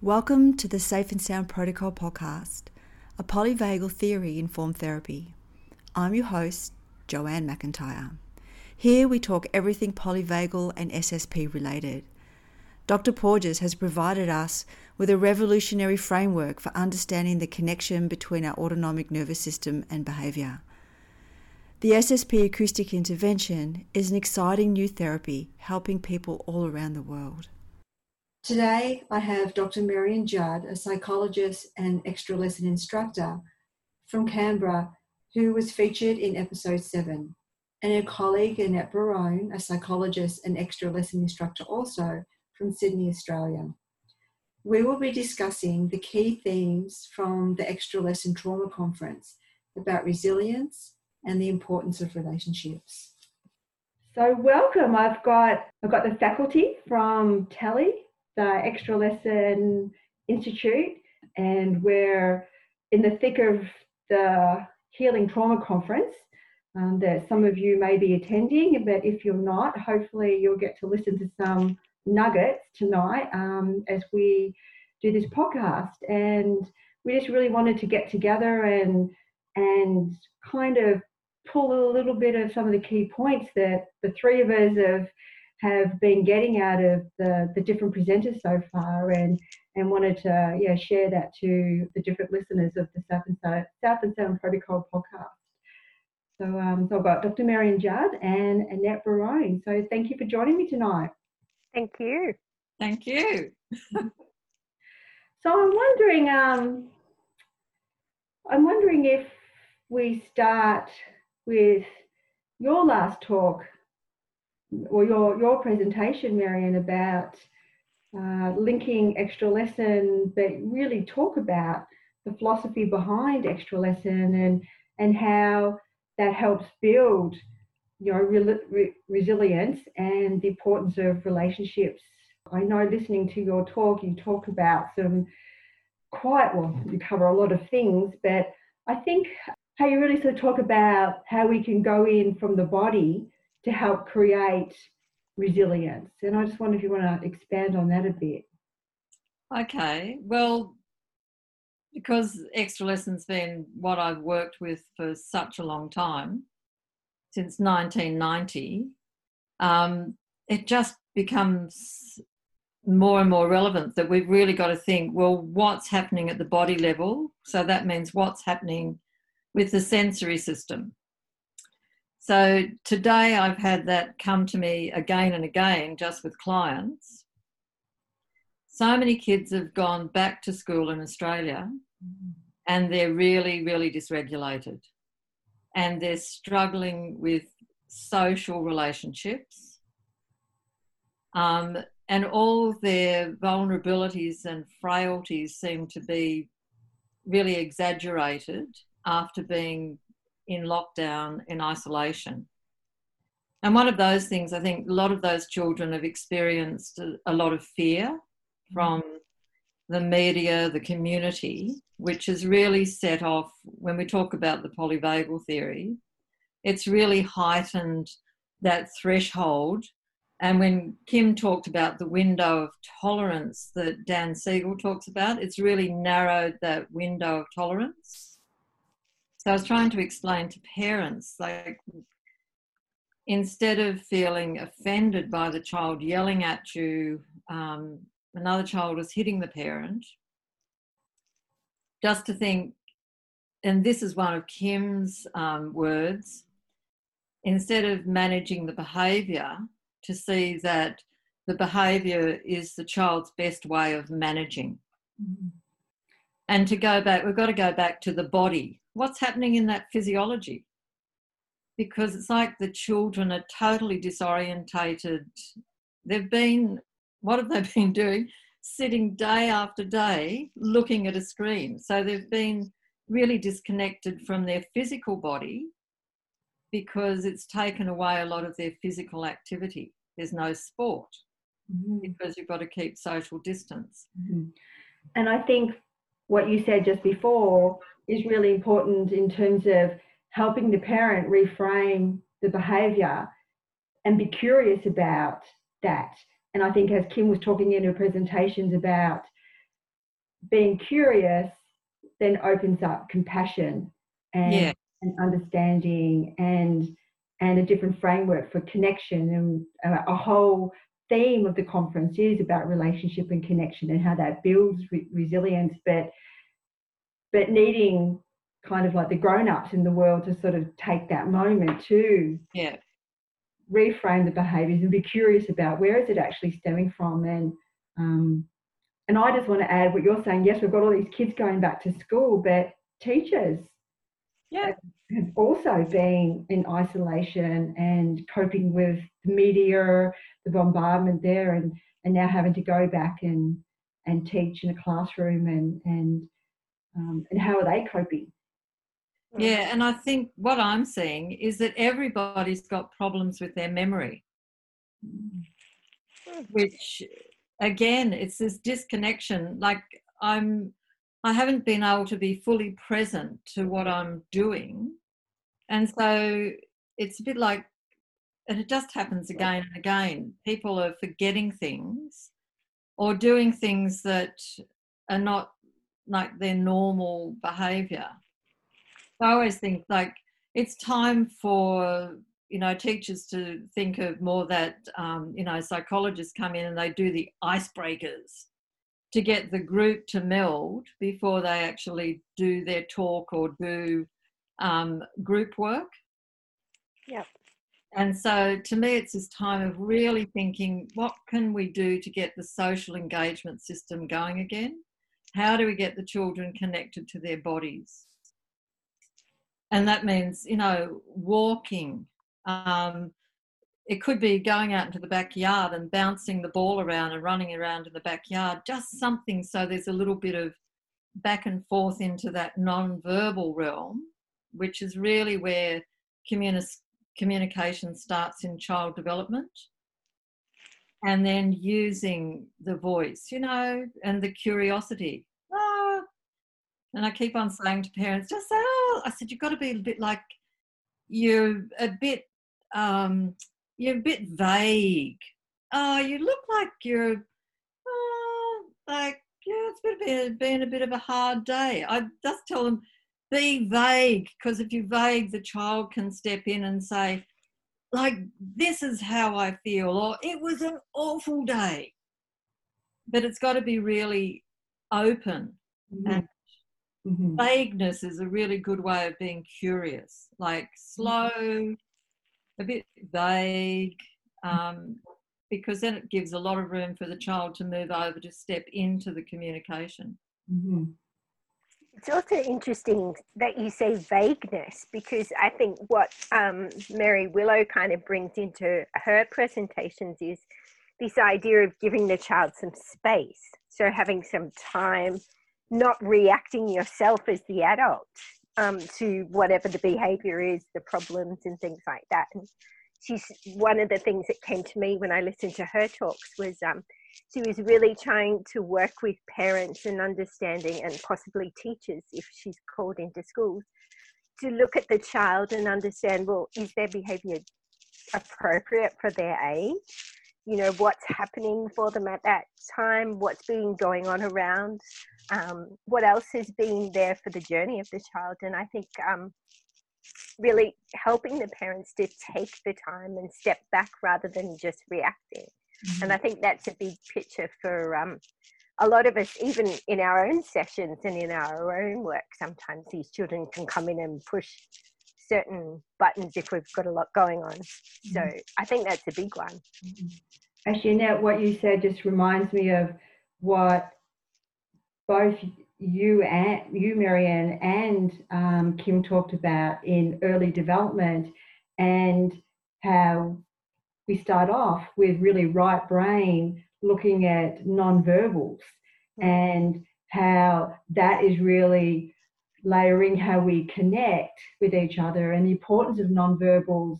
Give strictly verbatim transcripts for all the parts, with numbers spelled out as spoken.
Welcome to the Safe and Sound Protocol podcast, a polyvagal theory-informed therapy. I'm your host, Joanne McIntyre. Here we talk everything polyvagal and S S P related. Doctor Porges has provided us with a revolutionary framework for understanding the connection between our autonomic nervous system and behaviour. The S S P acoustic intervention is an exciting new therapy helping people all around the world. Today, I have Doctor Marian Judd, a psychologist and extra lesson instructor from Canberra, who was featured in episode seven, and her colleague Annette Barone, a psychologist and extra lesson instructor also from Sydney, Australia. We will be discussing the key themes from the Extra Lesson Trauma Conference about resilience and the importance of relationships. So welcome, I've got, I've got the faculty from TELI, the Extra Lesson Institute, and we're in the thick of the Healing Trauma Conference um, that some of you may be attending, but if you're not, hopefully you'll get to listen to some nuggets tonight um, as we do this podcast. And we just really wanted to get together and and kind of pull a little bit of some of the key points that the three of us have have been getting out of the, the different presenters so far, and and wanted to yeah share that to the different listeners of the South and Sound, South and Sound Protocol podcast. So, um, so I've got Doctor Marian Judd and Annette Barone. So thank you for joining me tonight. Thank you. Thank you. So I'm wondering, um, I'm wondering if we start with your last talk or your, your presentation, Marian, about uh, linking extra lesson, but really talk about the philosophy behind extra lesson and, and how that helps build, you know, re- re- resilience and the importance of relationships. I know listening to your talk, you talk about some quite, well, you cover a lot of things, but I think how you really sort of talk about how we can go in from the body to help create resilience. And I just wonder if you want to expand on that a bit. Okay, well, because Extra Lesson's been what I've worked with for such a long time, since nineteen ninety, um, it just becomes more and more relevant that we've really got to think, well, what's happening at the body level? So that means what's happening with the sensory system. So today I've had that come to me again and again, just with clients. So many kids have gone back to school in Australia and they're really, really dysregulated. And they're struggling with social relationships. Um, and all their vulnerabilities and frailties seem to be really exaggerated after being in lockdown, in isolation. And one of those things, I think a lot of those children have experienced a, a lot of fear from the media, the community, which has really set off, when we talk about the polyvagal theory, it's really heightened that threshold. And when Kim talked about the window of tolerance that Dan Siegel talks about, it's really narrowed that window of tolerance. So I was trying to explain to parents, like, instead of feeling offended by the child yelling at you, um, another child was hitting the parent, just to think, and this is one of Kim's um, words, instead of managing the behaviour, to see that the behaviour is the child's best way of managing. Mm-hmm. And to go back, we've got to go back to the body. What's happening in that physiology? Because it's like the children are totally disorientated. They've been, what have they been doing? Sitting day after day looking at a screen. So they've been really disconnected from their physical body because it's taken away a lot of their physical activity. There's no sport mm-hmm. because you've got to keep social distance. Mm-hmm. And I think what you said just before is really important in terms of helping the parent reframe the behaviour and be curious about that. And I think as Kim was talking in her presentations about being curious then opens up compassion and, Yeah. and understanding and and a different framework for connection. And a, a whole theme of the conference is about relationship and connection and how that builds re- resilience, but but needing kind of like the grown-ups in the world to sort of take that moment to Yeah. reframe the behaviours and be curious about where is it actually stemming from. And um, and I just want to add what you're saying. Yes, we've got all these kids going back to school, but teachers Yeah. have also been in isolation and coping with the media, the bombardment there, and, and now having to go back and, and teach in a classroom, and, and, um, and how are they coping? Yeah, and I think what I'm seeing is that everybody's got problems with their memory, which again, it's this disconnection. Like I'm, I haven't been able to be fully present to what I'm doing. And so it's a bit like, and it just happens again and again. People are forgetting things or doing things that are not like their normal behaviour. I always think like it's time for, you know, teachers to think of more that, um, you know, psychologists come in and they do the icebreakers to get the group to meld before they actually do their talk or do um, group work. Yep. And so to me, it's this time of really thinking, what can we do to get the social engagement system going again? How do we get the children connected to their bodies? And that means, you know, walking. Um, it could be going out into the backyard and bouncing the ball around and running around in the backyard, just something so there's a little bit of back and forth into that non-verbal realm, which is really where communi- communication starts in child development. And then using the voice, you know, and the curiosity. Oh, and I keep on saying to parents, just say, oh, I said, you've got to be a bit like, you're a bit, um, you're a bit vague. Oh, you look like you're, oh, like, yeah, it's been, been a bit of a hard day. I just tell them, be vague, because if you're vague, the child can step in and say, like, this is how I feel, or it was an awful day. But it's got to be really open. Mm-hmm. And Mm-hmm. vagueness is a really good way of being curious, like slow, a bit vague, um, because then it gives a lot of room for the child to move over to step into the communication. Mm-hmm. It's also interesting that you say vagueness, because I think what um, Mary Willow kind of brings into her presentations is this idea of giving the child some space. So having some time, not reacting yourself as the adult um, to whatever the behavior is, the problems and things like that. And she's, one of the things that came to me when I listened to her talks was um, she was really trying to work with parents and understanding, and possibly teachers if she's called into schools, to look at the child and understand, well, is their behavior appropriate for their age? You know, what's happening for them at that time, what's been going on around, um, what else has been there for the journey of the child. And I think um, really helping the parents to take the time and step back rather than just reacting. Mm-hmm. And I think that's a big picture for um, a lot of us, even in our own sessions and in our own work. Sometimes these children can come in and push certain buttons if we've got a lot going on. So mm-hmm. I think that's a big one. Mm-hmm. Actually, Annette, what you said just reminds me of what both you and you, Marianne, and um, Kim talked about in early development, and how we start off with really right brain looking at non-verbals, mm-hmm. and how that is really layering how we connect with each other, and the importance of non-verbals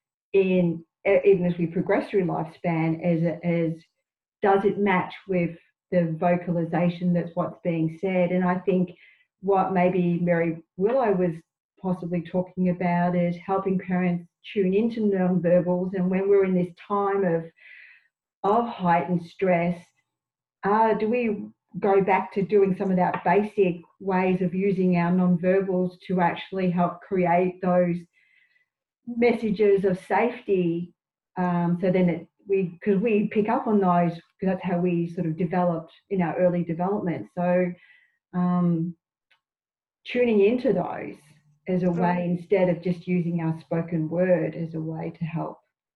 in even as we progress through lifespan, as as does it match with the vocalization that's what's being said. And I think what maybe Mary Willow was possibly talking about is helping parents tune into non-verbals, and when we're in this time of of heightened stress, uh, do we go back to doing some of that basic ways of using our non-verbals to actually help create those messages of safety. Um, so then it, we, because we pick up on those, because that's how we sort of developed in our early development. So um, tuning into those as a way, instead of just using our spoken word as a way to help.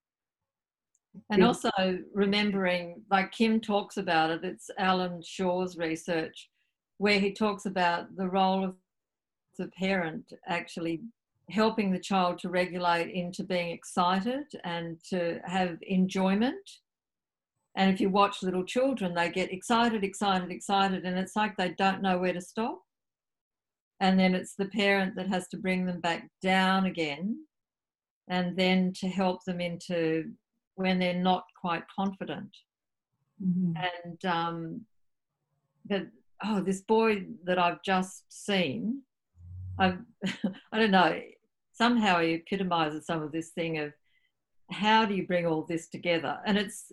And also remembering, like Kim talks about it, it's Alan Shaw's research, where he talks about the role of the parent actually helping the child to regulate into being excited and to have enjoyment. And if you watch little children, they get excited, excited, excited, and it's like they don't know where to stop. And then it's the parent that has to bring them back down again, and then to help them into when they're not quite confident. Mm-hmm. And um, but oh, this boy that I've just seen, I've, I don't know, somehow he epitomises some of this thing of how do you bring all this together? And it's,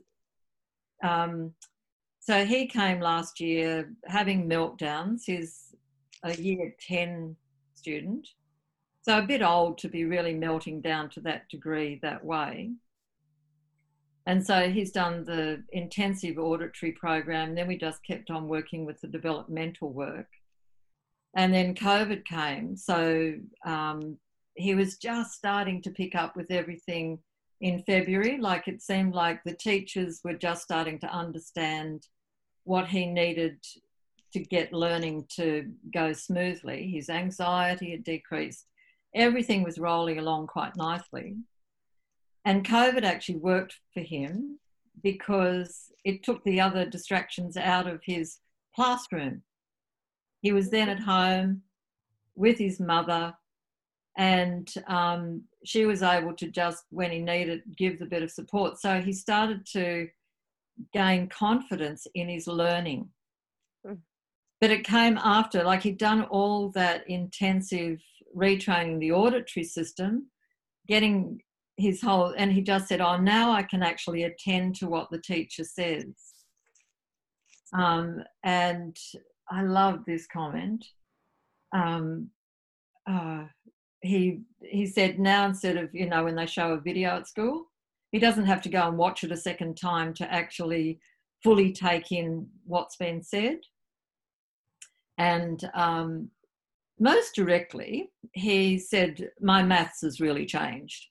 um, so he came last year having meltdowns. He's a year ten student, so a bit old to be really melting down to that degree that way. And so he's done the intensive auditory program. Then we just kept on working with the developmental work. And then COVID came. So um, he was just starting to pick up with everything in February. Like it seemed like the teachers were just starting to understand what he needed to get learning to go smoothly. His anxiety had decreased. Everything was rolling along quite nicely. And COVID actually worked for him because it took the other distractions out of his classroom. He was then at home with his mother, and um, she was able to just, when he needed, give the bit of support. So he started to gain confidence in his learning. Mm. But it came after, like he'd done all that intensive retraining the auditory system, getting his whole, and he just said, oh, now I can actually attend to what the teacher says. Um, and I love this comment. Um, uh, he he said now instead of, you know, when they show a video at school, he doesn't have to go and watch it a second time to actually fully take in what's been said. And um, most directly, he said, my maths has really changed.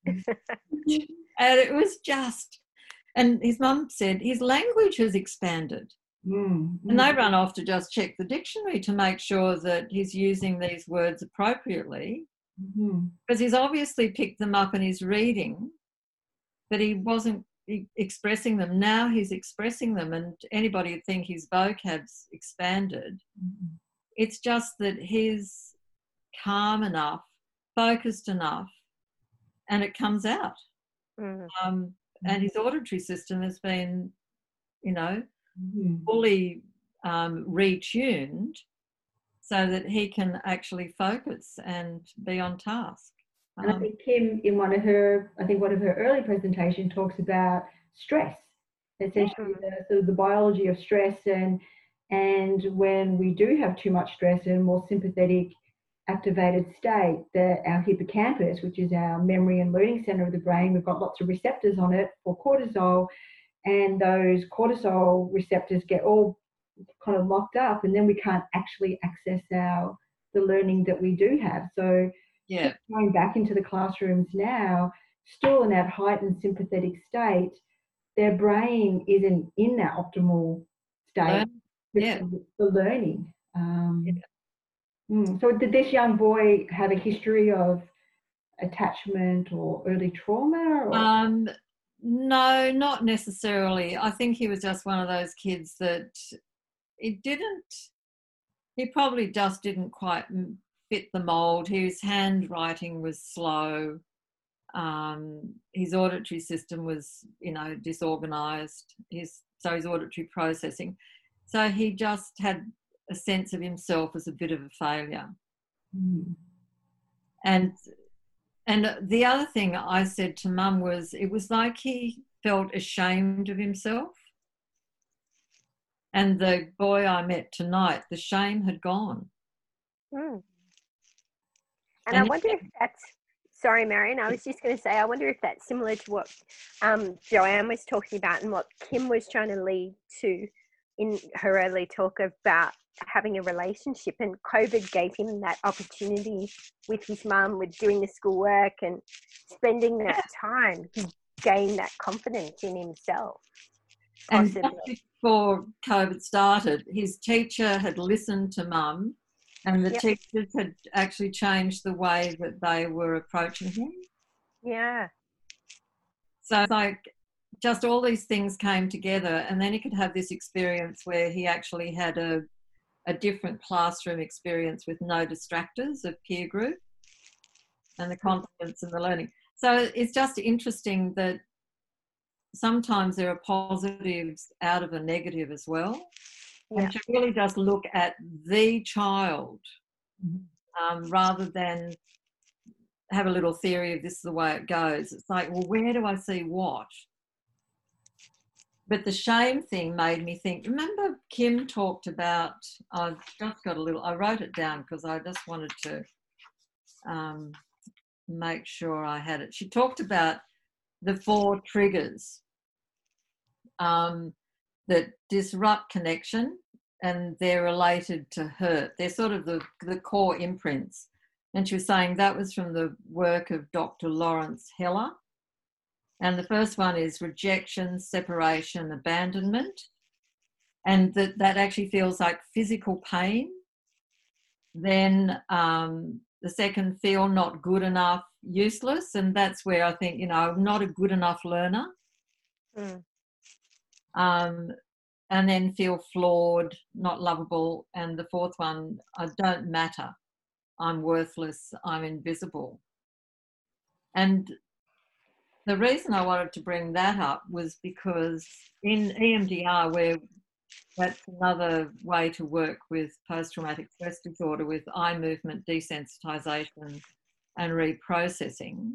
And it was just, and his mum said his language has expanded. Mm, and they run off to just check the dictionary to make sure that he's using these words appropriately, mm-hmm. because he's obviously picked them up and he's reading, but he wasn't expressing them. Now he's expressing them, and anybody would think his vocab's expanded. Mm-hmm. It's just that he's calm enough, focused enough, and it comes out. Mm. Um, and his auditory system has been, you know, mm. fully um, retuned so that he can actually focus and be on task. And um, I think Kim, in one of her, I think one of her early presentations, talks about stress, essentially yeah. the, sort of the biology of stress, and and when we do have too much stress and more sympathetic activated state, that our hippocampus, which is our memory and learning center of the brain, we've got lots of receptors on it for cortisol, and those cortisol receptors get all kind of locked up, and then we can't actually access our the learning that we do have. So yeah, going back into the classrooms now, still in that heightened sympathetic state, their brain isn't in that optimal state. Um, yeah, the learning. Um, yeah. Mm. So did this young boy have a history of attachment or early trauma? Or? Um, no, not necessarily. I think he was just one of those kids that it didn't, he probably just didn't quite fit the mould. His handwriting was slow. Um, his auditory system was, you know, disorganised. His, so his auditory processing. So he just had a sense of himself as a bit of a failure. Mm. And and the other thing I said to Mum was, it was like he felt ashamed of himself. And the boy I met tonight, the shame had gone. Mm. And, And I wonder if that's, sorry, Marion, I was just going to say, I wonder if that's similar to what um, Joanne was talking about and what Kim was trying to lead to in her early talk about having a relationship, and COVID gave him that opportunity with his mum, with doing the schoolwork and spending that time. He gained that confidence in himself. Possibly. And just before COVID started, his teacher had listened to mum, and the Yep. teachers had actually changed the way that they were approaching him. Yeah. So it's like just all these things came together, and then he could have this experience where he actually had a, a different classroom experience with no distractors of peer group and the confidence and the learning. So it's just interesting that sometimes there are positives out of a negative as well. Yeah. And to really just look at the child um, rather than have a little theory of this is the way it goes. It's like, well, where do I see what? But the shame thing made me think, remember Kim talked about, I've just got a little, I wrote it down because I just wanted to um, make sure I had it. She talked about the four triggers um, that disrupt connection, and they're related to hurt. They're sort of the, the core imprints. And she was saying that was from the work of Doctor Lawrence Heller. And the first one is rejection, separation, abandonment. And that, that actually feels like physical pain. Then um, the second, feel not good enough, useless. And that's where I think, you know, not a good enough learner. Mm. Um, and then feel flawed, not lovable. And the fourth one, I don't matter. I'm worthless. I'm invisible. And the reason I wanted to bring that up was because in E M D R, where that's another way to work with post-traumatic stress disorder with eye movement desensitization and reprocessing,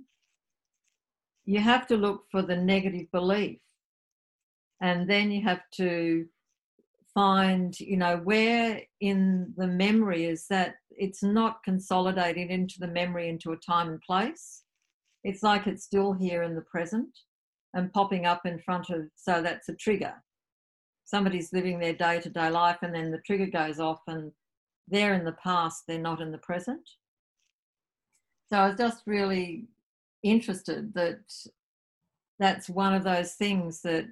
you have to look for the negative belief. And then you have to find, you know, where in the memory is that it's not consolidated into the memory into a time and place. It's like it's still here in the present and popping up in front of, so that's a trigger. Somebody's living their day-to-day life and then the trigger goes off and they're in the past, they're not in the present. So I was just really interested that that's one of those things that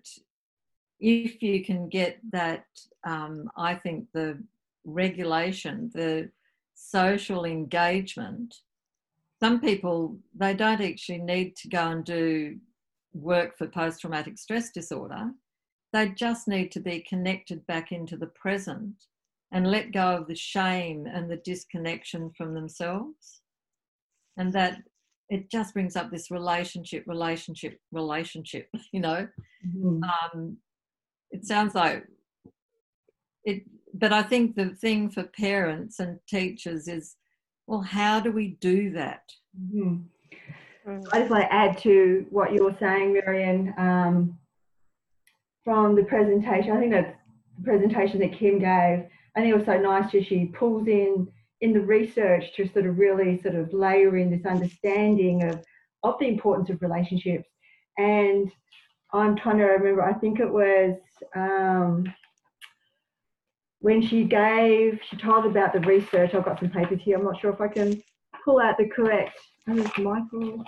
if you can get that, um, I think the regulation, the social engagement, some people, they don't actually need to go and do work for post-traumatic stress disorder. They just need to be connected back into the present and let go of the shame and the disconnection from themselves. And that it just brings up this relationship, relationship, relationship, you know. Mm-hmm. Um, it sounds like it, but I think the thing for parents and teachers is, well, how do we do that? Mm-hmm. I just want to add to what you were saying, Marion, um, from the presentation. I think that's the presentation that Kim gave. I think it was so nice that she pulls in in the research to sort of really sort of layer in this understanding of, of the importance of relationships. And I'm trying to remember, I think it was um, when she gave, she told about the research. I've got some papers here. I'm not sure if I can pull out the correct, I think it's Michael,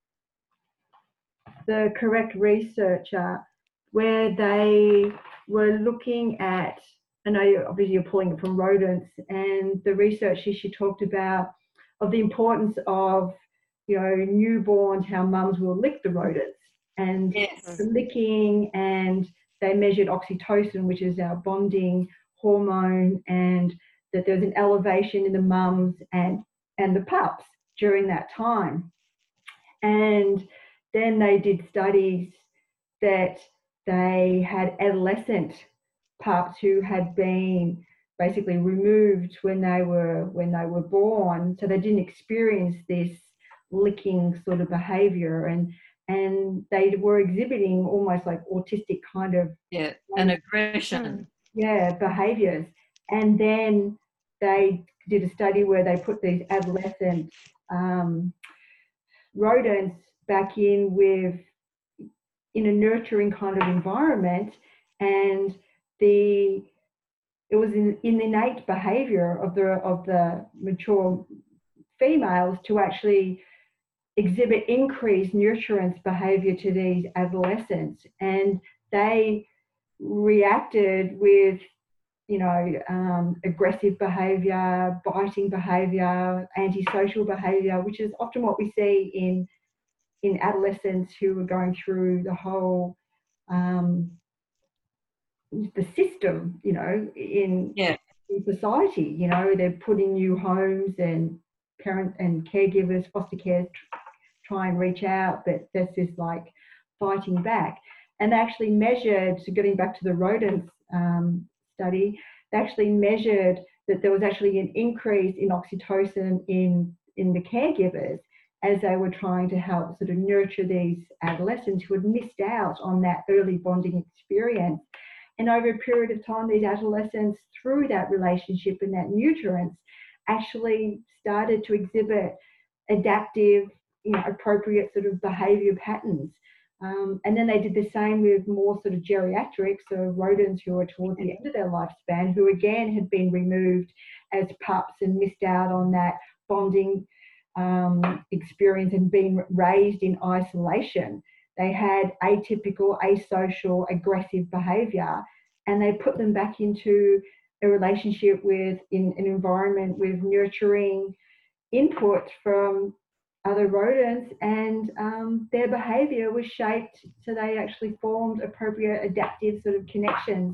the correct researcher, where they were looking at, I know obviously you're pulling it from rodents, and the research she, she talked about of the importance of, you know, newborns, how mums will lick the rodents and Yes. the licking, and they measured oxytocin, which is our bonding hormone, and that there's an elevation in the mums and, and the pups during that time. And then they did studies that they had adolescent pups who had been basically removed when they were when they were born, so they didn't experience this licking sort of behavior, and and they were exhibiting almost like autistic kind of Yeah, and aggression. yeah, behaviours. And then they did a study where they put these adolescent um, rodents back in with in a nurturing kind of environment, and the it was in, in the innate behaviour of the of the mature females to actually exhibit increased nurturance behaviour to these adolescents, and they reacted with, you know, um, aggressive behaviour, biting behaviour, antisocial behaviour, which is often what we see in in adolescents who are going through the whole um, the system, you know, in, Yeah. in society. You know, they're put in new homes, and parent and caregivers, foster care try and reach out, but there's this like fighting back. And they actually measured, so getting back to the rodents um, study, they actually measured that there was actually an increase in oxytocin in, in the caregivers as they were trying to help sort of nurture these adolescents who had missed out on that early bonding experience. And over a period of time, these adolescents, through that relationship and that nurturance, actually started to exhibit adaptive, you know, appropriate sort of behaviour patterns. Um, and then they did the same with more sort of geriatrics, so rodents who are towards the end of their lifespan, who again had been removed as pups and missed out on that bonding um, experience and been raised in isolation. They had atypical, asocial, aggressive behaviour, and they put them back into a relationship with, in an environment with nurturing input from other rodents, and um, their behaviour was shaped so they actually formed appropriate adaptive sort of connections.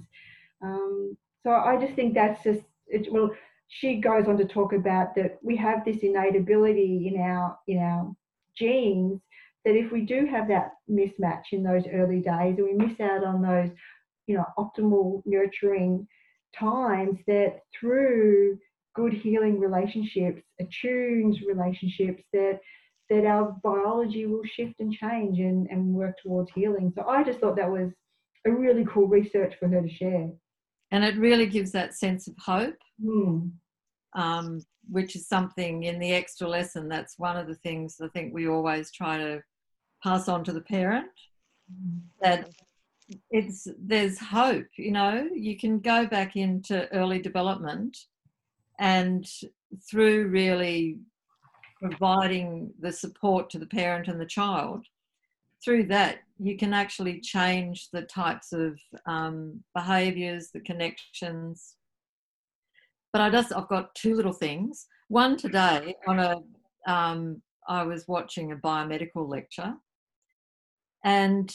Um, so I just think that's just, it, well, she goes on to talk about that we have this innate ability in our in our genes, that if we do have that mismatch in those early days and we miss out on those, you know, optimal nurturing times, that through good healing relationships, attuned relationships, that that our biology will shift and change and, and work towards healing. So I just thought that was a really cool research for her to share. And it really gives that sense of hope, mm. um, which is something in the extra lesson. That's one of the things I think we always try to pass on to the parent, mm. that it's there's hope. You know, you can go back into early development, and through really providing the support to the parent and the child, through that you can actually change the types of um, behaviours, the connections. But I just, I've got two little things. One today, on a, um, I was watching a biomedical lecture, and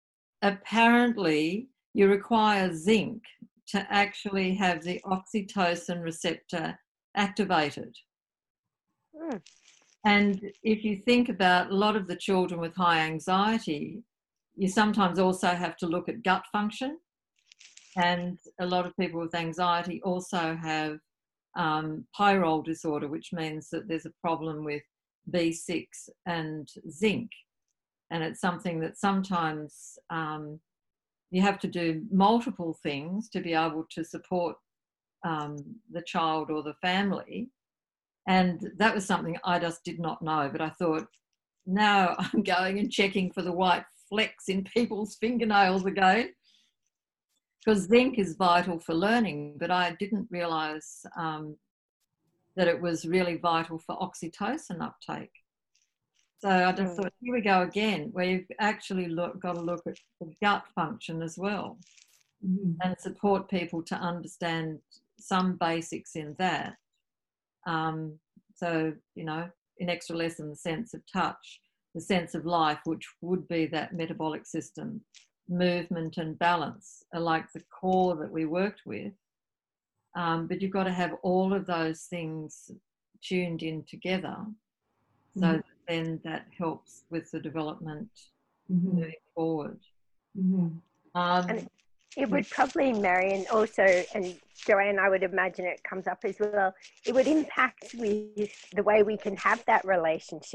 apparently you require zinc to actually have the oxytocin receptor activated. Mm. And if you think about a lot of the children with high anxiety, you sometimes also have to look at gut function. And a lot of people with anxiety also have um, pyrrole disorder, which means that there's a problem with B six and zinc. And it's something that sometimes um, you have to do multiple things to be able to support um, the child or the family. And that was something I just did not know, but I thought, now I'm going and checking for the white flecks in people's fingernails again, because zinc is vital for learning, but I didn't realise um, that it was really vital for oxytocin uptake. So I just thought, here we go again, where you've actually look, got to look at the gut function as well, mm-hmm. and support people to understand some basics in that. Um, so, you know, in extra lesson, the sense of touch, the sense of life, which would be that metabolic system, movement and balance are like the core that we worked with. Um, but you've got to have all of those things tuned in together. So mm-hmm. then that helps with the development mm-hmm. moving forward. Mm-hmm. Um, and it would probably, Marion, also, and Joanne, I would imagine it comes up as well, it would impact with the way we can have that relationship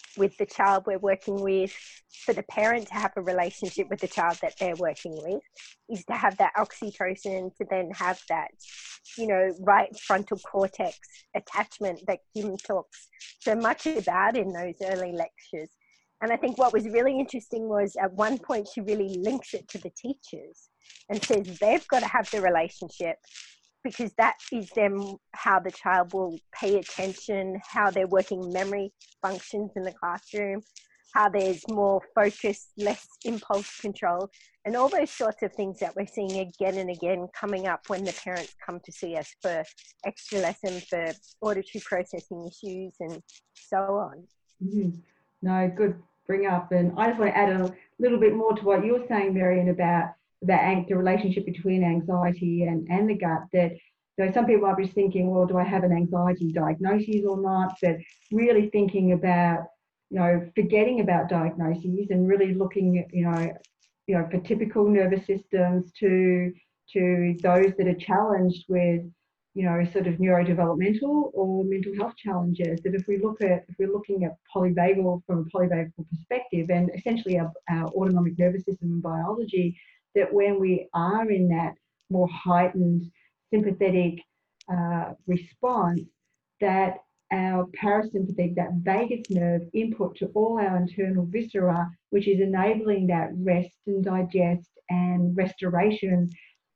with the child we're working with, for the parent to have a relationship with the child that they're working with, is to have that oxytocin, to then have that, you know, right frontal cortex attachment that Kim talks so much about in those early lectures. And I think what was really interesting was at one point she really links it to the teachers and says they've got to have the relationship, because that is them how the child will pay attention, how their working memory functions in the classroom, how there's more focus, less impulse control, and all those sorts of things that we're seeing again and again coming up when the parents come to see us for extra lesson, for auditory processing issues and so on. Mm-hmm. No, good bring up. And I just want to add a little bit more to what you're saying, Marion, about that the relationship between anxiety and, and the gut. That, you know, some people might be thinking, well, do I have an anxiety diagnosis or not? But really thinking about, you know, forgetting about diagnoses and really looking at, you know, you know, for typical nervous systems to to those that are challenged with, you know, sort of neurodevelopmental or mental health challenges. That if we look at, if we're looking at polyvagal from a polyvagal perspective, and essentially our, our autonomic nervous system and biology, that when we are in that more heightened sympathetic uh, response, that our parasympathetic, that vagus nerve input to all our internal viscera, which is enabling that rest and digest and restoration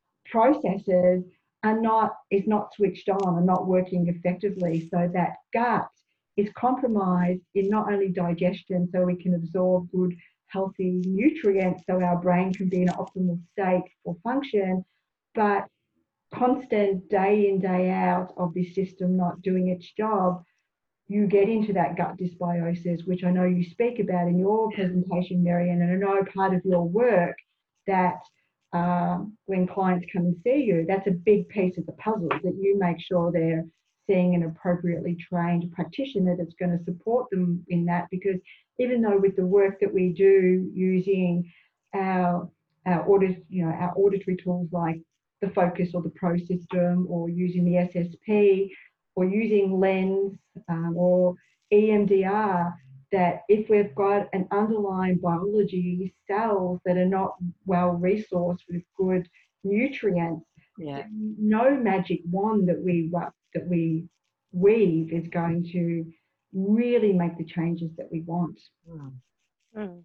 processes, are not, is not switched on and not working effectively. So that gut is compromised in not only digestion, so we can absorb good healthy nutrients so our brain can be in an optimal state for function, but constant day in, day out of this system not doing its job, you get into that gut dysbiosis, which I know you speak about in your presentation, Marion, and I know part of your work that um, when clients come and see you, that's a big piece of the puzzle, that you make sure they're seeing an appropriately trained practitioner that's going to support them in that. Because even though with the work that we do using our our audit, you know, our auditory tools like the Focus or the Pro system, or using the S S P, or using LENS um, or E M D R, that if we've got an underlying biology, cells that are not well resourced with good nutrients, Yeah. no magic wand that we that we weave is going to really make the changes that we want. Mm. Mm.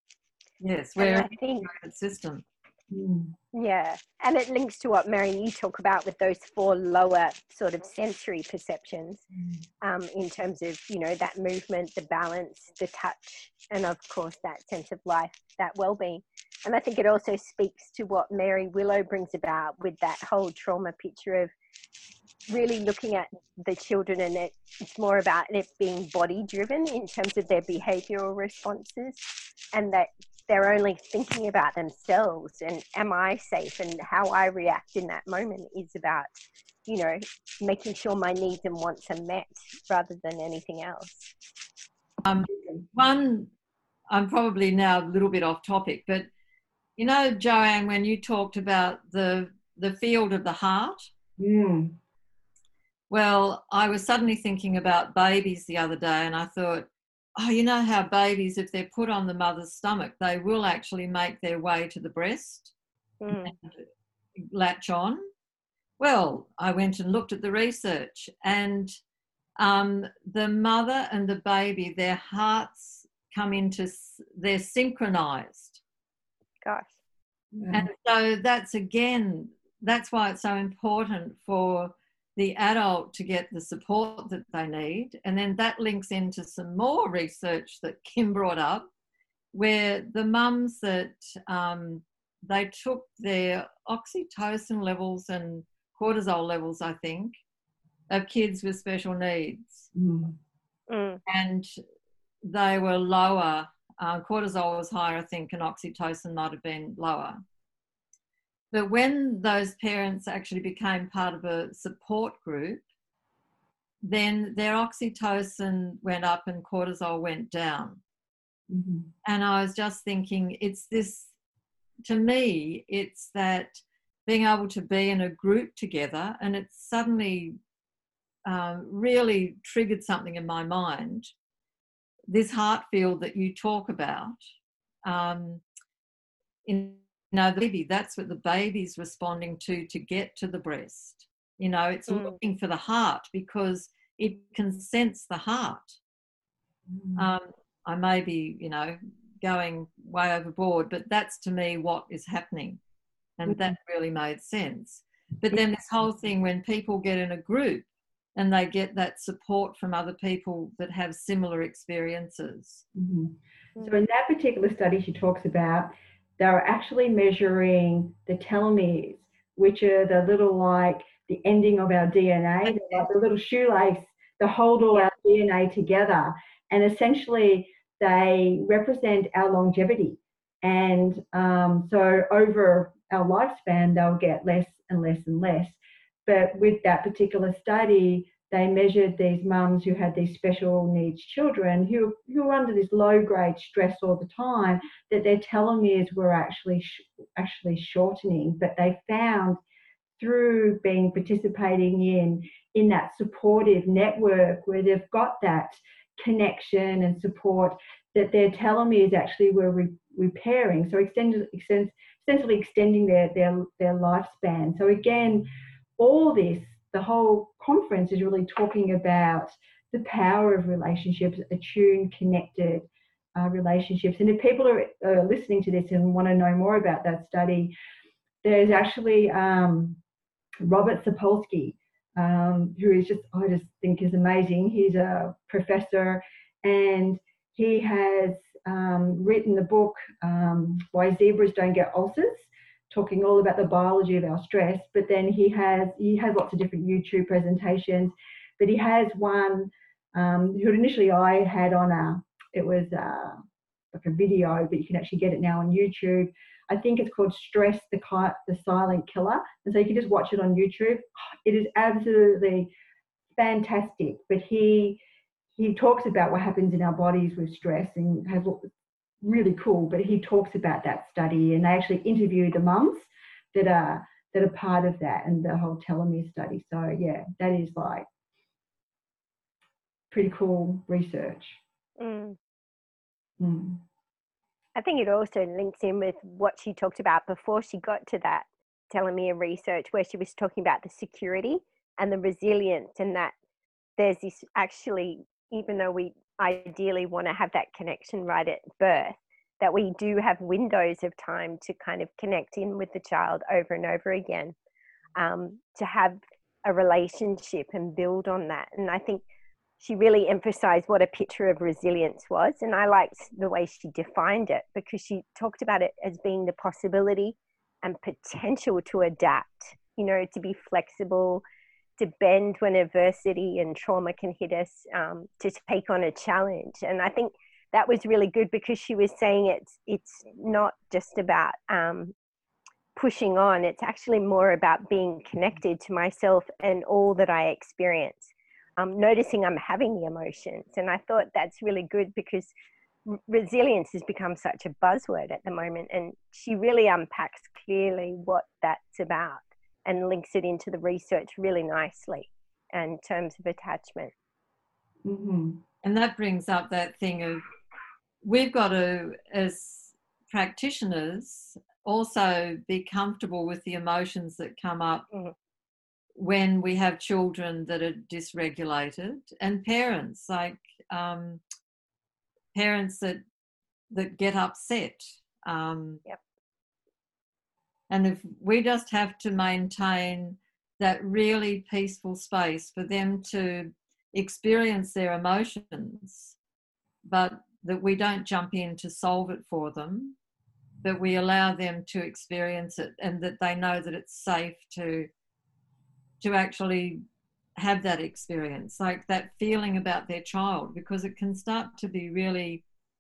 Yes, we're I think a system. Mm. Yeah, and it links to what, Marion, you talk about with those four lower sort of sensory perceptions, um, in terms of, you know, that movement, the balance, the touch, and of course that sense of life, that well-being. And I think it also speaks to what Mary Willow brings about with that whole trauma picture of really looking at the children, and it, it's more about it being body driven in terms of their behavioral responses, and that they're only thinking about themselves and am I safe, and how I react in that moment is about, you know, making sure my needs and wants are met rather than anything else. Um, one, I'm probably now a little bit off topic, but you know, Joanne, when you talked about the the field of the heart, Mm. well, I was suddenly thinking about babies the other day, and I thought, oh, you know how babies, if they're put on the mother's stomach, they will actually make their way to the breast Mm. and latch on. Well, I went and looked at the research, and um, the mother and the baby, their hearts come into, they're synchronized. Gosh. Yeah. And so that's, again, that's why it's so important for the adult to get the support that they need. And then that links into some more research that Kim brought up, where the mums that um, they took their oxytocin levels and cortisol levels, I think, of kids with special needs. Mm. Mm. And they were lower. Uh, cortisol was higher, I think, and oxytocin might have been lower. But when those parents actually became part of a support group, then their oxytocin went up and cortisol went down. Mm-hmm. And I was just thinking, it's this, to me, it's that being able to be in a group together, and it suddenly um, really triggered something in my mind, this heart field that you talk about, um, in you know, the baby, that's what the baby's responding to to get to the breast. You know, it's mm. looking for the heart because it can sense the heart. Mm. Um, I may be, you know, going way overboard, but that's to me what is happening. And mm. that really made sense. But then this whole thing when people get in a group and they get that support from other people that have similar experiences. Mm-hmm. So in that particular study she talks about, they're actually measuring the telomeres, which are the little, like, the ending of our D N A, like the little shoelace that hold all our D N A together. And essentially they represent our longevity. And um, so over our lifespan, they'll get less and less and less. But with that particular study, they measured these mums who had these special needs children who, who were under this low-grade stress all the time, that their telomeres were actually sh- actually shortening. But they found through being participating in, in that supportive network where they've got that connection and support, that their telomeres actually were re- repairing, so extended, extend, essentially extending their, their, their lifespan. So again, all this, the whole conference is really talking about the power of relationships, attuned, connected uh, relationships. And if people are, are listening to this and want to know more about that study, there's actually um, Robert Sapolsky, um, who is just, I just think is amazing. He's a professor and he has um, written the book, um, Why Zebras Don't Get Ulcers, talking all about the biology of our stress. But then he has he has lots of different YouTube presentations, but he has one um, who initially I had on a, it was uh, like a video, but you can actually get it now on YouTube. I think it's called Stress, the, the Silent Killer. And so you can just watch it on YouTube. It is absolutely fantastic. But he he talks about what happens in our bodies with stress and has really cool. But he talks about that study, and they actually interviewed the mums that are that are part of that and the whole telomere study. So yeah, that is like pretty cool research. Mm. Mm. I think it also links in with what she talked about before she got to that telomere research, where she was talking about the security and the resilience, and that there's this actually, even though we ideally want to have that connection right at birth, that we do have windows of time to kind of connect in with the child over and over again, um, to have a relationship and build on that. And I think she really emphasized what a picture of resilience was. And I liked the way she defined it, because she talked about it as being the possibility and potential to adapt, you know, to be flexible, to bend when adversity and trauma can hit us, um, to take on a challenge. And I think that was really good, because she was saying it's it's not just about um, pushing on. It's actually more about being connected to myself and all that I experience, um, noticing I'm having the emotions. And I thought that's really good, because r- resilience has become such a buzzword at the moment. And she really unpacks clearly what that's about and links it into the research really nicely in terms of attachment. Mm-hmm. And that brings up that thing of, we've got to, as practitioners, also be comfortable with the emotions that come up mm. when we have children that are dysregulated, and parents, like um, parents that that get upset. Um, yep. And if we just have to maintain that really peaceful space for them to experience their emotions, but that we don't jump in to solve it for them, that we allow them to experience it, and that they know that it's safe to to actually have that experience, like that feeling about their child, because it can start to be really,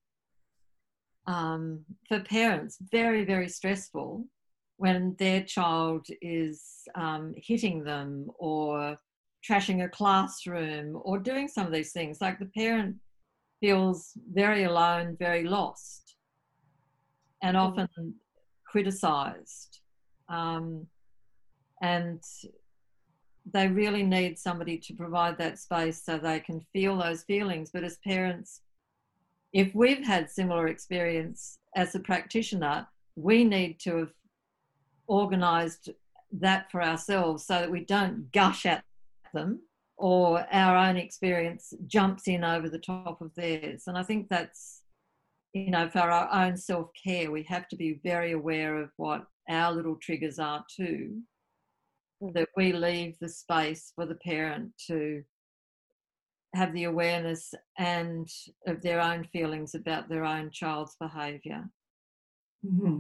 um, for parents, very, very stressful when their child is um, hitting them or trashing a classroom or doing some of these things. Like the parent feels very alone, very lost, and often mm. criticised. Um, and they really need somebody to provide that space so they can feel those feelings. But as parents, if we've had similar experience as a practitioner, we need to have organised that for ourselves so that we don't gush at them or our own experience jumps in over the top of theirs. And I think that's, you know, for our own self-care, we have to be very aware of what our little triggers are too, that we leave the space for the parent to have the awareness and of their own feelings about their own child's behaviour. Mm-hmm.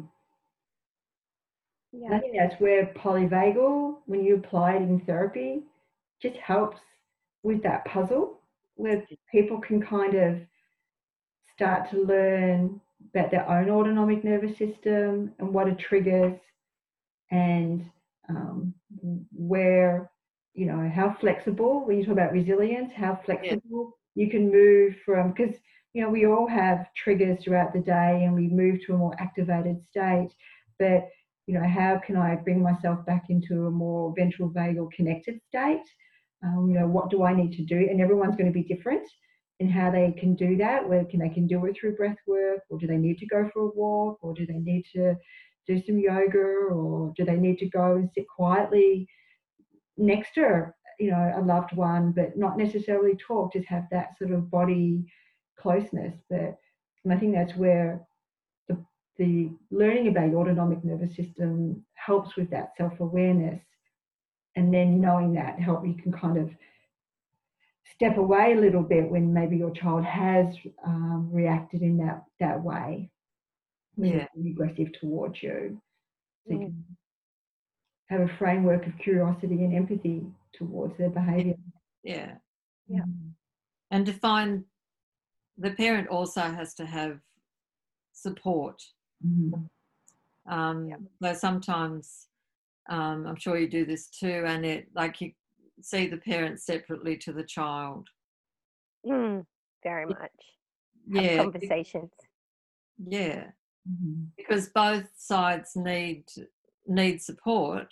Yeah. I think that's where polyvagal, when you apply it in therapy, just helps with that puzzle, where people can kind of start to learn about their own autonomic nervous system and what are triggers, and um, where, you know, how flexible, when you talk about resilience, how flexible yeah. you can move from, because, you know, we all have triggers throughout the day and we move to a more activated state, but, you know, how can I bring myself back into a more ventral vagal connected state? Um, you know, what do I need to do? And everyone's going to be different in how they can do that. Whether can they can do it through breath work, or do they need to go for a walk, or do they need to do some yoga, or do they need to go and sit quietly next to, you know, a loved one, but not necessarily talk, just have that sort of body closeness. But and I think that's where the the learning about your autonomic nervous system helps with that self-awareness, and then knowing that help you can kind of step away a little bit when maybe your child has um, reacted in that that way, when yeah. they're aggressive towards you. So you Mm. can have a framework of curiosity and empathy towards their behaviour. Yeah. Yeah. Mm. And to find, the parent also has to have support. Mm. Um, Yeah. though sometimes, um, I'm sure you do this too, and it like you see the parent separately to the child. Mm, very much. Have Yeah. conversations. Yeah. Mm-hmm. Because both sides need need support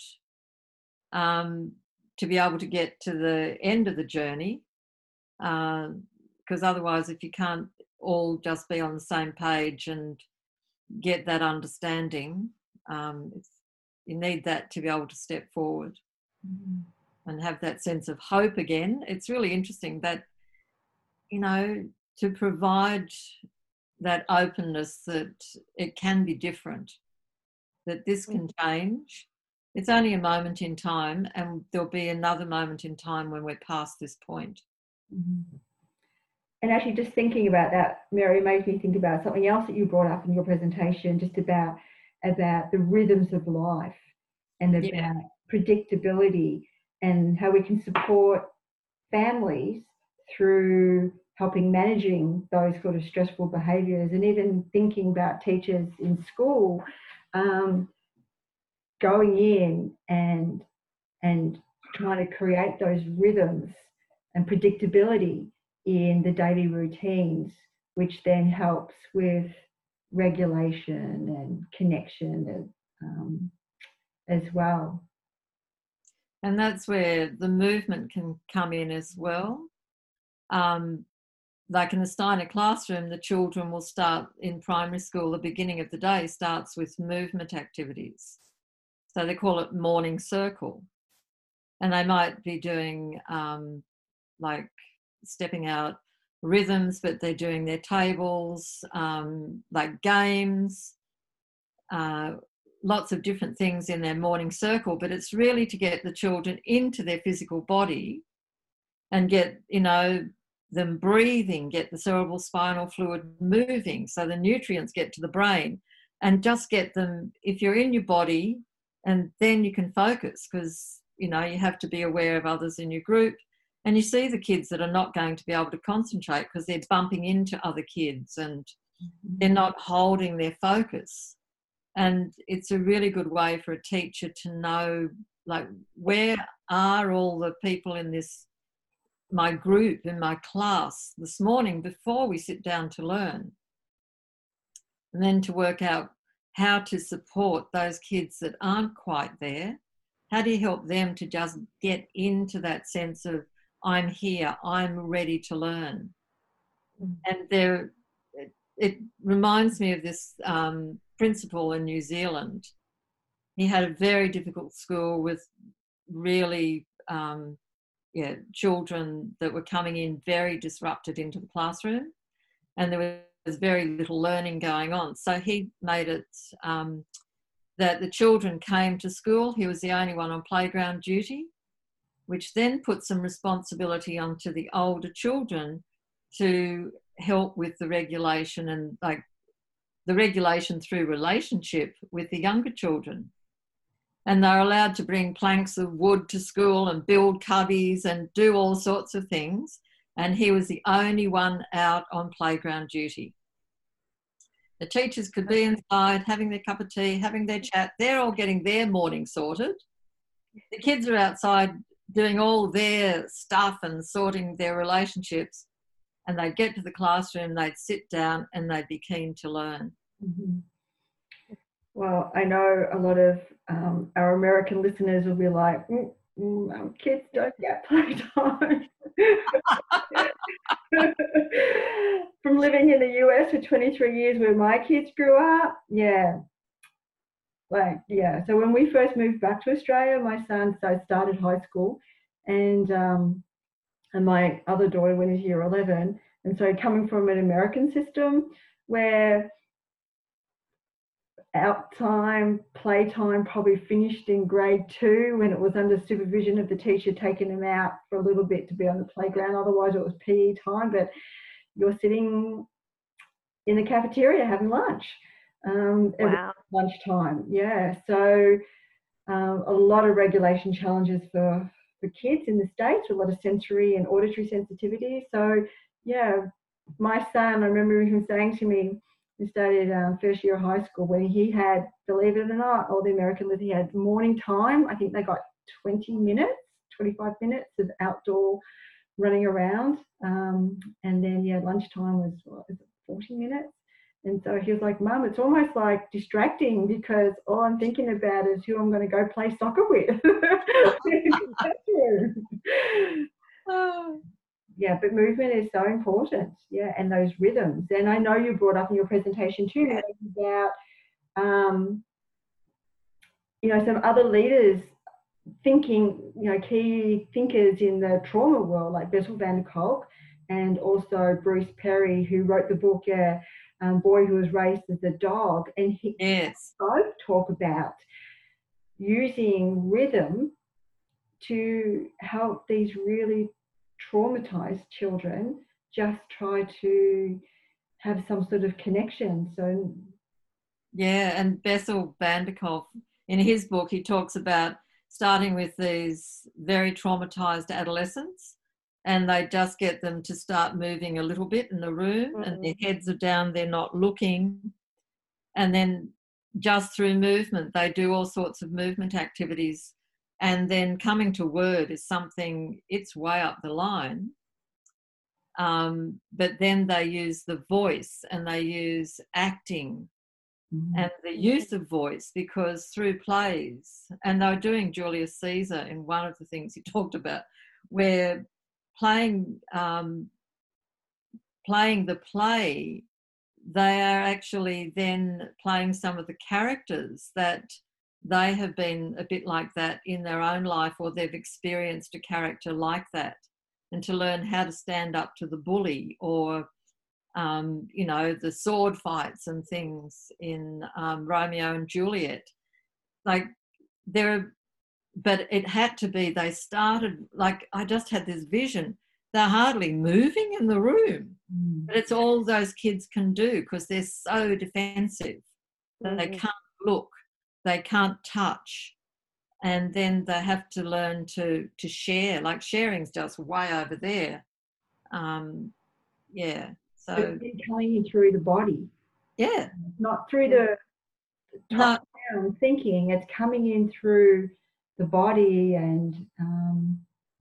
um, to be able to get to the end of the journey. Because uh, otherwise, if you can't all just be on the same page and get that understanding, um, it's, you need that to be able to step forward Mm-hmm. and have that sense of hope again. It's really interesting that, you know, to provide that openness that it can be different, that this can change. It's only a moment in time, and there'll be another moment in time when we're past this point. Mm-hmm. And actually just thinking about that, Mary, made me think about something else that you brought up in your presentation, just about about the rhythms of life and about Yeah. predictability, and how we can support families through helping managing those sort of stressful behaviours, and even thinking about teachers in school um, going in and and trying to create those rhythms and predictability in the daily routines, which then helps with regulation and connection um, as well. And that's where the movement can come in as well. Um, like in the Steiner classroom, the children will start in primary school, the beginning of the day starts with movement activities. So they call it morning circle. And they might be doing um, like stepping out rhythms, but they're doing their tables, um, like games, uh, lots of different things in their morning circle. But it's really to get the children into their physical body and get, you know, them breathing, get the cerebral spinal fluid moving so the nutrients get to the brain, and just get them, if you're in your body, and then you can focus, because, you know, you have to be aware of others in your group. And you see the kids that are not going to be able to concentrate because they're bumping into other kids and they're not holding their focus. And it's a really good way for a teacher to know, like, where are all the people in this, my group, in my class this morning before we sit down to learn. And then to work out how to support those kids that aren't quite there. How do you help them to just get into that sense of, I'm here, I'm ready to learn. Mm. And they're, it reminds me of this um, principal in New Zealand. He had a very difficult school with really um, yeah, children that were coming in very disrupted into the classroom, and there was very little learning going on. So he made it um, that the children came to school. He was the only one on playground duty, which then put some responsibility onto the older children to help with the regulation and like the regulation through relationship with the younger children. And they're allowed to bring planks of wood to school and build cubbies and do all sorts of things. And he was the only one out on playground duty. The teachers could be inside having their cup of tea, having their chat. They're all getting their morning sorted. The kids are outside doing all their stuff and sorting their relationships. And they'd get to the classroom, they'd sit down and they'd be keen to learn. Mm-hmm. Well, I know a lot of um, our American listeners will be like, mm, mm, um, kids don't get playtime. From living in the U S for twenty-three years where my kids grew up, yeah. Like, yeah. So when we first moved back to Australia, my son so started high school and um, and my other daughter went into year eleven. And so coming from an American system where out time, playtime probably finished in grade two when it was under supervision of the teacher taking them out for a little bit to be on the playground. Otherwise it was P E time, but you're sitting in the cafeteria having lunch. Um, wow. Lunchtime, yeah. So um, a lot of regulation challenges for, for kids in the States, a lot of sensory and auditory sensitivity. So, yeah, my son, I remember him saying to me, he started um, first year of high school when he had, believe it or not, all the American lives, he had morning time. I think they got twenty minutes, twenty-five minutes of outdoor running around. Um, and then, yeah, lunchtime was, what, was it forty minutes? And so he was like, Mum, it's almost like distracting because all I'm thinking about is who I'm going to go play soccer with. Oh. Yeah, but movement is so important. Yeah, and those rhythms. And I know you brought up in your presentation too yeah. about, um, you know, some other leaders thinking, you know, key thinkers in the trauma world like Bessel van der Kolk and also Bruce Perry, who wrote the book, yeah, um, Boy Who Was Raised as a Dog. And he yes. both talk about using rhythm to help these really traumatized children just try to have some sort of connection. So yeah, and Bessel van der Kolk, in his book, he talks about starting with these very traumatized adolescents, and they just get them to start moving a little bit in the room, mm-hmm. and their heads are down, they're not looking, and then just through movement they do all sorts of movement activities. And then coming to word is something, it's way up the line. Um, but then they use the voice and they use acting mm-hmm. and the use of voice, because through plays, and they were doing Julius Caesar in one of the things he talked about, where playing, um, playing the play, they are actually then playing some of the characters that they have been a bit like that in their own life, or they've experienced a character like that, and to learn how to stand up to the bully, or, um, you know, the sword fights and things in um, Romeo and Juliet. Like there are, but it had to be, they started, like I just had this vision, they're hardly moving in the room, mm. but it's all those kids can do because they're so defensive that mm. they can't look. They can't touch, and then they have to learn to to share. Like sharing's just way over there. Um, yeah. So it's coming in through the body. Yeah. Not through the top no. down thinking. It's coming in through the body and um,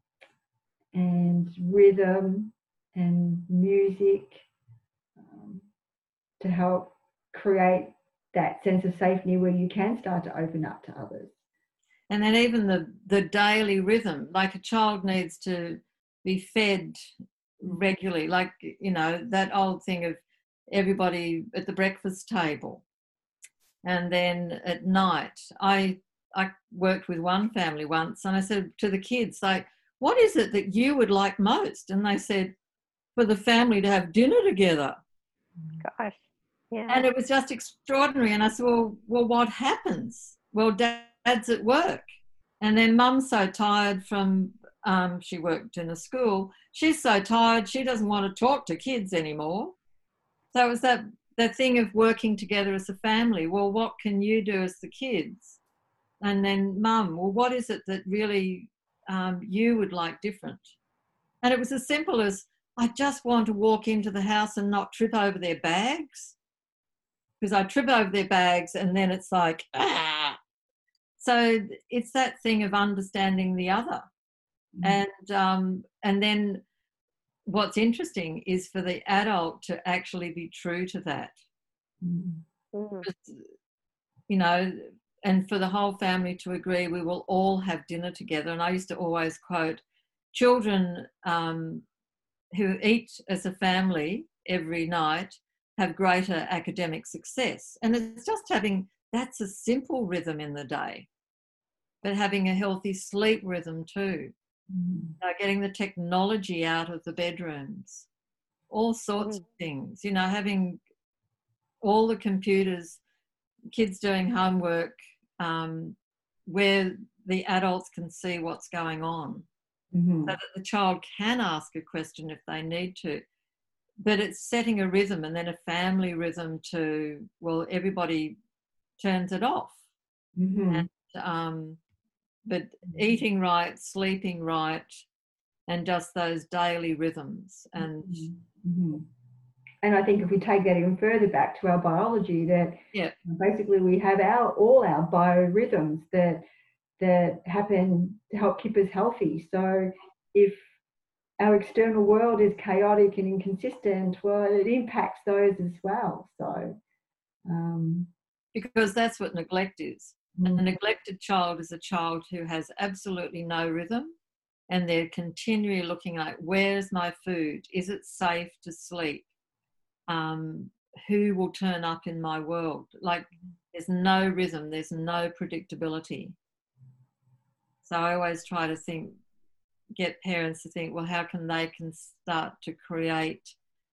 and rhythm and music um, to help create that sense of safety where you can start to open up to others. And then even the, the daily rhythm, like a child needs to be fed regularly, like, you know, that old thing of everybody at the breakfast table. And then at night, I I worked with one family once, and I said to the kids, like, what is it that you would like most? And they said, for the family to have dinner together. Gosh, yeah. And it was just extraordinary. And I said, well, well, what happens? Well, Dad's at work. And then Mum's so tired from, um, she worked in a school, she's so tired, she doesn't want to talk to kids anymore. So it was that, that thing of working together as a family. Well, what can you do as the kids? And then Mum, well, what is it that really um, you would like different? And it was as simple as, I just want to walk into the house and not trip over their bags, because I trip over their bags and then it's like, ah. So it's that thing of understanding the other. Mm-hmm. And um, and then what's interesting is for the adult to actually be true to that. Mm-hmm. You know, and for the whole family to agree we will all have dinner together. And I used to always quote, children um, who eat as a family every night have greater academic success. And it's just having, that's a simple rhythm in the day, but having a healthy sleep rhythm too. Mm. You know, getting the technology out of the bedrooms, all sorts mm. of things, you know, having all the computers, kids doing homework, um, where the adults can see what's going on. Mm-hmm. So that the child can ask a question if they need to. But it's setting a rhythm, and then a family rhythm to, well, everybody turns it off. Mm-hmm. And, um, but eating right, sleeping right, and just those daily rhythms. And mm-hmm. and I think if we take that even further back to our biology, that yeah. basically we have our all our biorhythms that that happen to help keep us healthy. So if our external world is chaotic and inconsistent, well, it impacts those as well. So um, because that's what neglect is. Mm-hmm. A neglected child is a child who has absolutely no rhythm, and they're continually looking like, where's my food? Is it safe to sleep? Um, who will turn up in my world? Like, there's no rhythm, there's no predictability. So I always try to think, get parents to think, well, how can they can start to create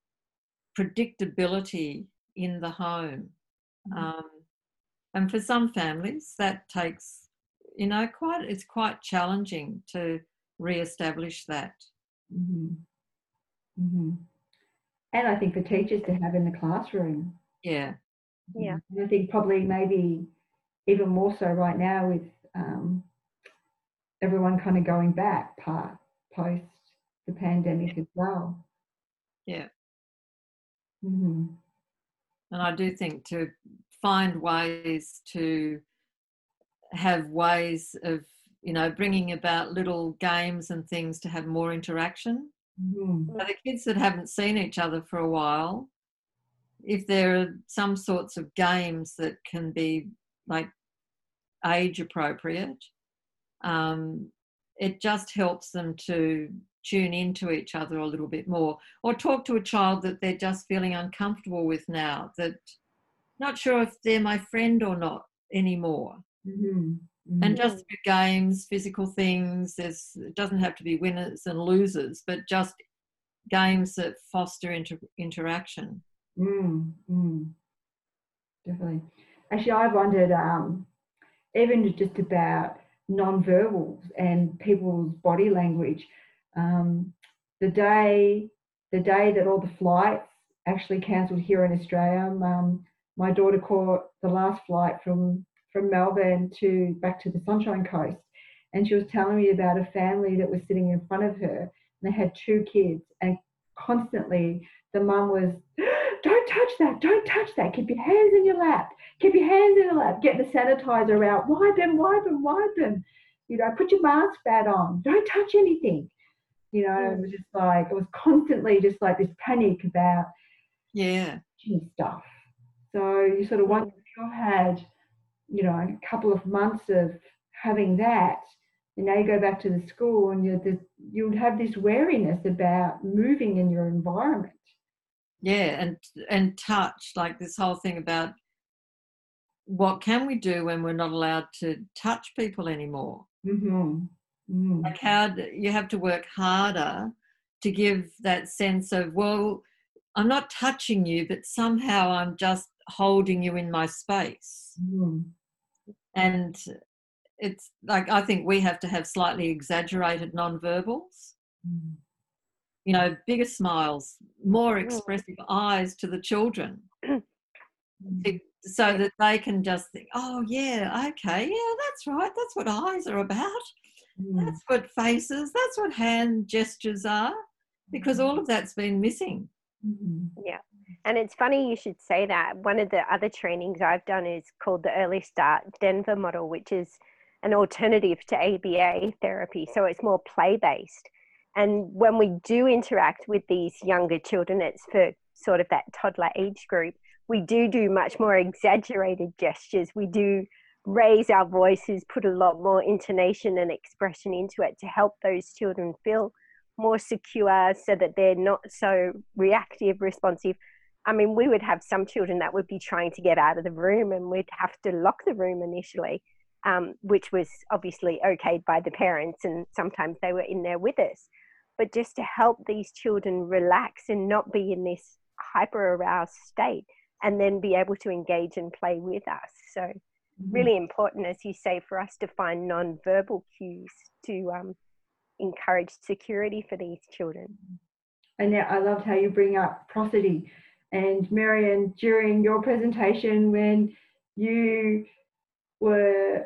predictability in the home? Mm-hmm. Um, and for some families, that takes, you know, quite, it's quite challenging to re-establish that. Mm-hmm. Mm-hmm. And I think for teachers to have in the classroom. Yeah. Yeah. And I think probably maybe even more so right now with um, everyone kind of going back part post the pandemic as well. Yeah. Mm-hmm. And I do think to find ways to have ways of, you know, bringing about little games and things to have more interaction. Mm-hmm. So the kids that haven't seen each other for a while, if there are some sorts of games that can be like age appropriate, um, it just helps them to tune into each other a little bit more, or talk to a child that they're just feeling uncomfortable with now, that not sure if they're my friend or not anymore. Mm-hmm. Mm-hmm. And just through games, physical things, there's, it doesn't have to be winners and losers, but just games that foster inter- interaction. Mm, mm. Definitely. Actually, I wondered, um, even just about non-verbals and people's body language. Um, the day, the day that all the flights actually cancelled here in Australia, um, my daughter caught the last flight from from Melbourne to back to the Sunshine Coast, and she was telling me about a family that was sitting in front of her, and they had two kids, and constantly the mum was, don't touch that, don't touch that, keep your hands in your lap, keep your hands in your lap, get the sanitizer out, wipe them, wipe them, wipe them, you know, put your mask back on, don't touch anything. You know, mm. It was just like, it was constantly just like this panic about yeah stuff. So you sort of wonder if you had, you know, a couple of months of having that, and now you go back to the school and you're the, you would have this wariness about moving in your environment. yeah, and and touch, like this whole thing about what can we do when we're not allowed to touch people anymore. Mm-hmm. Mm. Like how do, you have to work harder to give that sense of, well, I'm not touching you, but somehow I'm just holding you in my space. Mm. And it's like, I think we have to have slightly exaggerated nonverbals. Mm. You know, bigger smiles, more expressive eyes to the children, so that they can just think, oh, yeah, okay, yeah, that's right. That's what eyes are about. Mm. That's what faces, that's what hand gestures are, because all of that's been missing. Mm-hmm. Yeah. And it's funny you should say that. One of the other trainings I've done is called the Early Start Denver model, which is an alternative to A B A therapy. So it's more play-based. And when we do interact with these younger children, it's for sort of that toddler age group, we do do much more exaggerated gestures. We do raise our voices, put a lot more intonation and expression into it to help those children feel more secure so that they're not so reactive, responsive. I mean, we would have some children that would be trying to get out of the room and we'd have to lock the room initially, um, which was obviously okayed by the parents, and sometimes they were in there with us. But just to help these children relax and not be in this hyper aroused state, and then be able to engage and play with us. So mm-hmm. really important, as you say, for us to find non-verbal cues to um, encourage security for these children. And now I loved how you bring up prosody. And Marion, during your presentation, when you were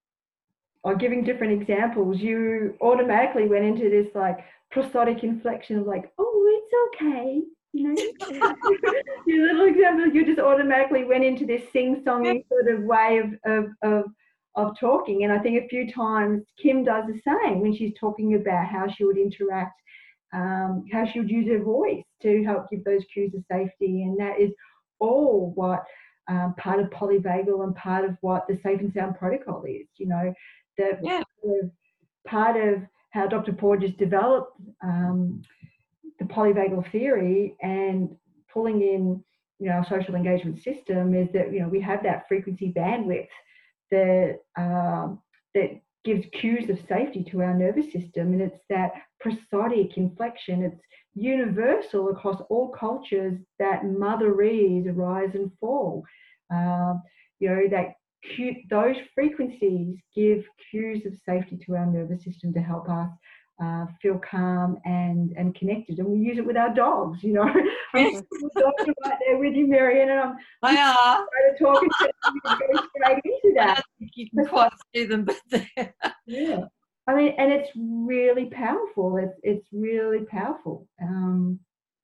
or giving different examples, you automatically went into this like prosodic inflection of like, oh, it's okay. You know, your little example, you just automatically went into this sing-songy sort of way of, of, of, of talking. And I think a few times Kim does the same when she's talking about how she would interact, um, how she would use her voice to help give those cues of safety. And that is all what um, part of polyvagal and part of what the Safe and Sound protocol is, you know, the yeah. part of how Doctor Porges developed um, the polyvagal theory and pulling in, you know, our social engagement system is that, you know, we have that frequency bandwidth that um, that gives cues of safety to our nervous system, and it's that prosodic inflection. It's universal across all cultures that motherese rise and fall. Um, you know, that cue, those frequencies give cues of safety to our nervous system to help us Uh, feel calm and and connected, and we use it with our dogs. You know, I'm dogs are right there with you, Marion, and I'm they are trying to talk and go straight into that. I don't think you can quite see them, but they're yeah. I mean, and it's really powerful. It's it's really powerful um,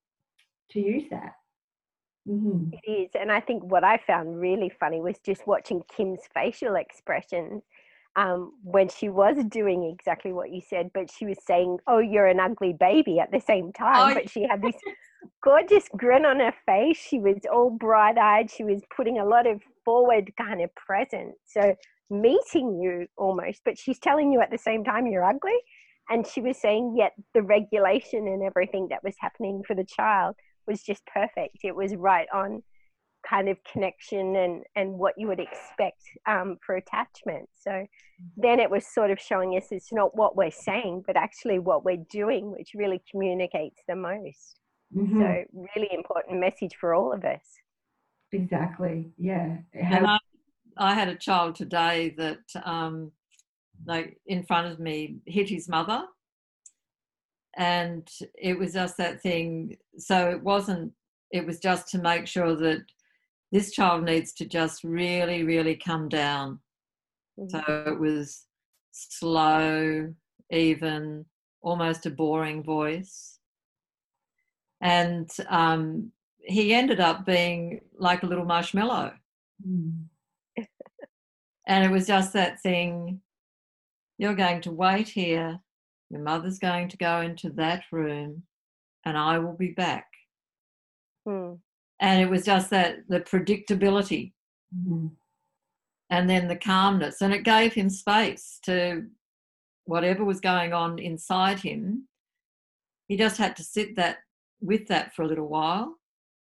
to use that. Mm-hmm. It is, and I think what I found really funny was just watching Kim's facial expressions. Um, when she was doing exactly what you said, but she was saying, oh, you're an ugly baby at the same time. Oh, but she had this gorgeous grin on her face. She was all bright-eyed. She was putting a lot of forward kind of presence. So meeting you almost, but she's telling you at the same time you're ugly. And she was saying, yet the regulation and everything that was happening for the child was just perfect. It was right on kind of connection and and what you would expect um, for attachment. So then it was sort of showing us it's not what we're saying, but actually what we're doing, which really communicates the most. Mm-hmm. So really important message for all of us. Exactly. Yeah. How- and I, I had a child today that um, like in front of me hit his mother, and it was just that thing. So it wasn't, it was just to make sure that this child needs to just really, really come down. Mm-hmm. So it was slow, even, almost a boring voice. And um, he ended up being like a little marshmallow. Mm. And it was just that thing, you're going to wait here, your mother's going to go into that room, and I will be back. Mm. And it was just that, the predictability, mm-hmm. and then the calmness. And it gave him space to whatever was going on inside him. He just had to sit that with that for a little while.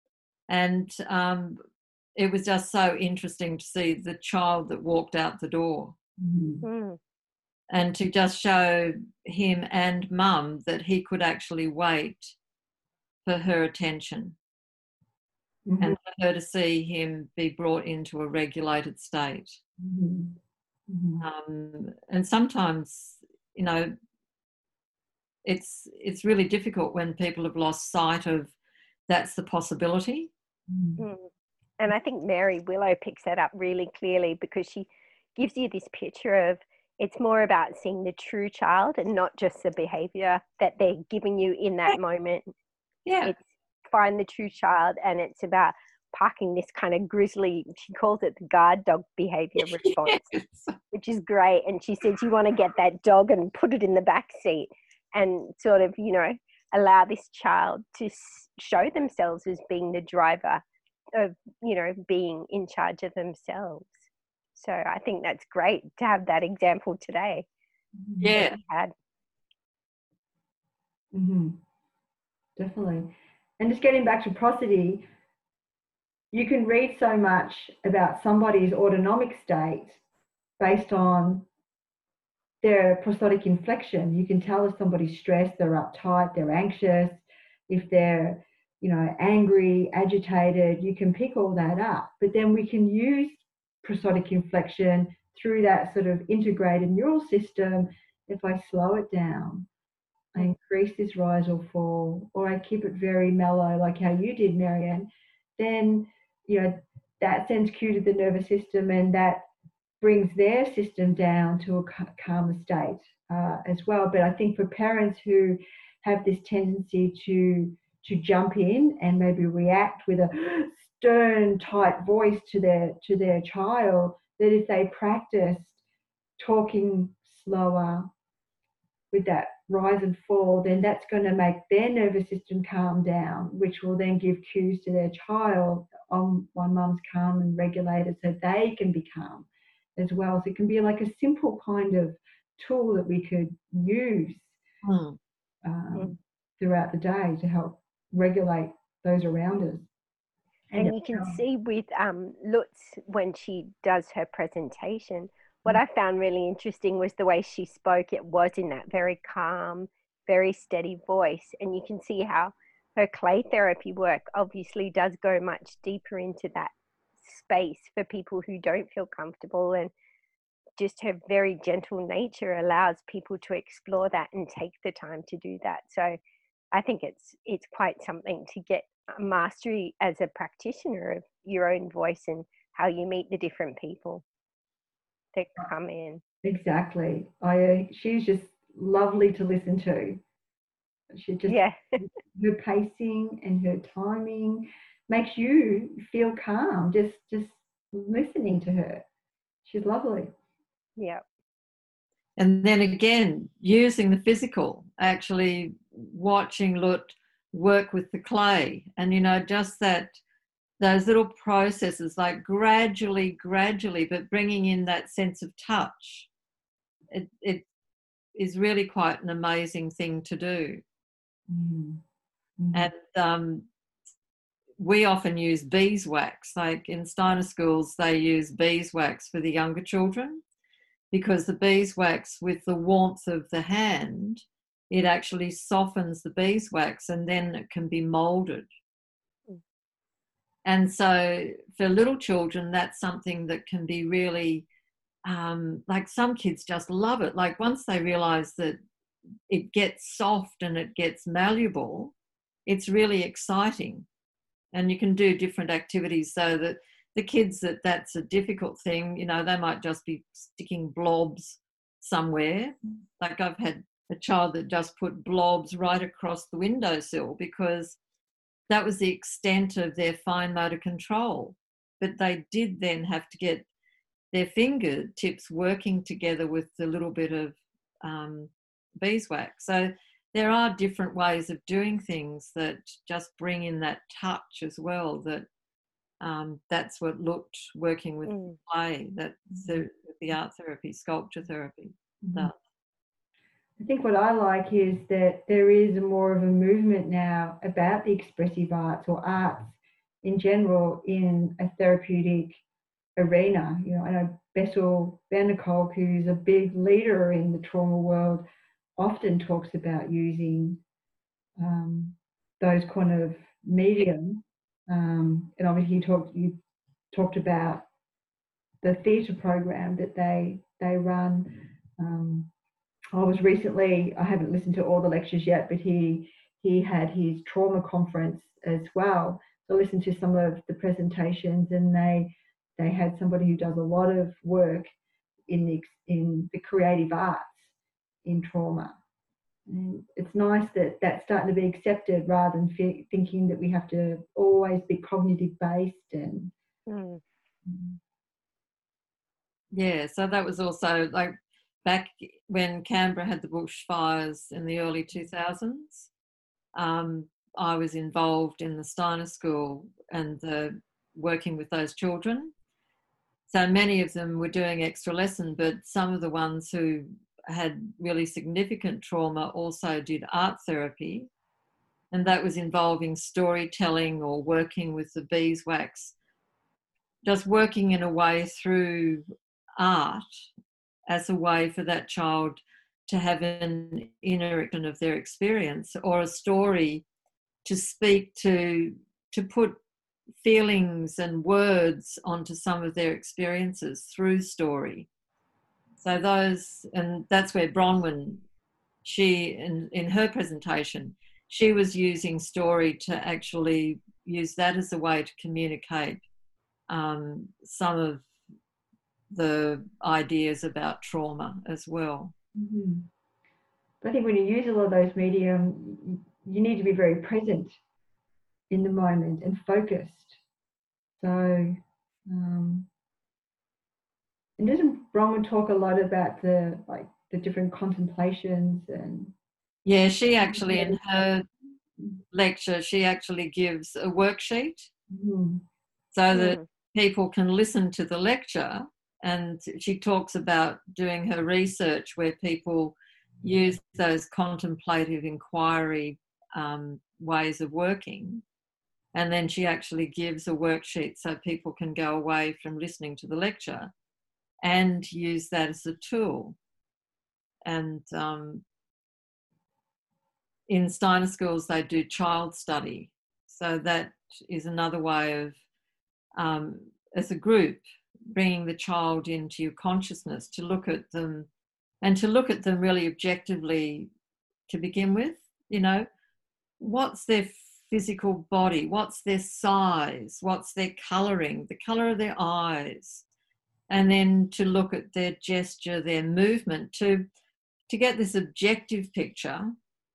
And um, it was just so interesting to see the child that walked out the door. Mm-hmm. Mm. And to just show him and mum that he could actually wait for her attention, Mm-hmm. and for her to see him be brought into a regulated state. Mm-hmm. Mm-hmm. Um, and sometimes, you know, it's it's really difficult when people have lost sight of that's the possibility. Mm. And I think Mary Willow picks that up really clearly, because she gives you this picture of, it's more about seeing the true child and not just the behavior that they're giving you in that moment. Yeah. It's find the true child, and it's about parking this kind of grizzly, she calls it the guard dog behavior response, Yes. which is great. And she says you want to get that dog and put it in the back seat and sort of, you know, allow this child to show themselves as being the driver of, you know, being in charge of themselves. So I think that's great to have that example today. Yeah. that you had. Mm-hmm. Definitely. And just getting back to prosody, you can read so much about somebody's autonomic state based on their prosodic inflection. You can tell if somebody's stressed, they're uptight, they're anxious, if they're, you know, angry, agitated. You can pick all that up. But then we can use prosodic inflection through that sort of integrated neural system. If I slow it down, I increase this rise or fall, or I keep it very mellow, like how you did, Marianne, then, you know, that sends cue to the nervous system, and that brings their system down to a calmer state uh, as well. But I think for parents who have this tendency to to jump in and maybe react with a stern, tight voice to their to their child, that if they practiced talking slower with that rise and fall, then that's going to make their nervous system calm down, which will then give cues to their child on my mum's calm and regulated, so they can be calm as well. So it can be like a simple kind of tool that we could use Mm. um, Mm. throughout the day to help regulate those around us. And you can see with um, Lutz, when she does her presentation, what I found really interesting was the way she spoke. It was in that very calm, very steady voice. And you can see how her clay therapy work obviously does go much deeper into that space for people who don't feel comfortable. And just her very gentle nature allows people to explore that and take the time to do that. So I think it's it's quite something to get mastery as a practitioner of your own voice and how you meet the different people that come in. Exactly. I she's just lovely to listen to. She just Yeah. her pacing and her timing makes you feel calm just just listening to her. She's lovely. Yeah. And then again, using the physical, actually watching Lut work with the clay, and, you know, just that, those little processes, like gradually, gradually, but bringing in that sense of touch. It, it is really quite an amazing thing to do. Mm-hmm. And um, we often use beeswax. Like in Steiner schools, they use beeswax for the younger children, because the beeswax, with the warmth of the hand, it actually softens the beeswax and then it can be moulded. Mm. And so for little children, that's something that can be really, um, like some kids just love it. Like once they realise that it gets soft and it gets malleable, it's really exciting. And you can do different activities so that the kids that that's a difficult thing, you know, they might just be sticking blobs somewhere. Like I've had a child that just put blobs right across the windowsill because that was the extent of their fine motor control. But they did then have to get their fingertips working together with a little bit of um, beeswax. So there are different ways of doing things that just bring in that touch as well. That um, that's what looked working with Mm. clay, that the, the art therapy, sculpture therapy Mm-hmm. does. I think what I like is that there is more of a movement now about the expressive arts or arts in general in a therapeutic arena. You know, I know Bessel van der Kolk, who's a big leader in the trauma world, often talks about using um, those kind of medium. Um, and obviously, you talked you talked about the theatre program that they they run. Um, I was recently, I haven't listened to all the lectures yet, but he he had his trauma conference as well. So I listened to some of the presentations, and they they had somebody who does a lot of work in the in the creative arts in trauma. And it's nice that that's starting to be accepted rather than fe- thinking that we have to always be cognitive based and. Mm. Yeah, so that was also like back when Canberra had the bushfires in the early two thousands. Um, I was involved in the Steiner School and the, working with those children. So many of them were doing extra lesson, but some of the ones who had really significant trauma also did art therapy, and that was involving storytelling or working with the beeswax, just working in a way through art as a way for that child to have an inner expression of their experience, or a story to speak to, to put feelings and words onto some of their experiences through story. So those, and that's where Bronwyn, she, in, in her presentation, she was using story to actually use that as a way to communicate um, some of the ideas about trauma as well. Mm-hmm. I think when you use a lot of those medium, you need to be very present in the moment and focused. So, um, and doesn't Bronwyn talk a lot about the like the different contemplations and? Yeah, she actually in her lecture she actually gives a worksheet mm-hmm. so that mm. people can listen to the lecture, and she talks about doing her research where people use those contemplative inquiry um, ways of working. And then she actually gives a worksheet so people can go away from listening to the lecture and use that as a tool. And um, in Steiner schools, they do child study. So that is another way of, um, as a group, bringing the child into your consciousness to look at them and to look at them really objectively to begin with. You know, what's their physical body, what's their size, what's their colouring, the colour of their eyes, and then to look at their gesture, their movement, to to get this objective picture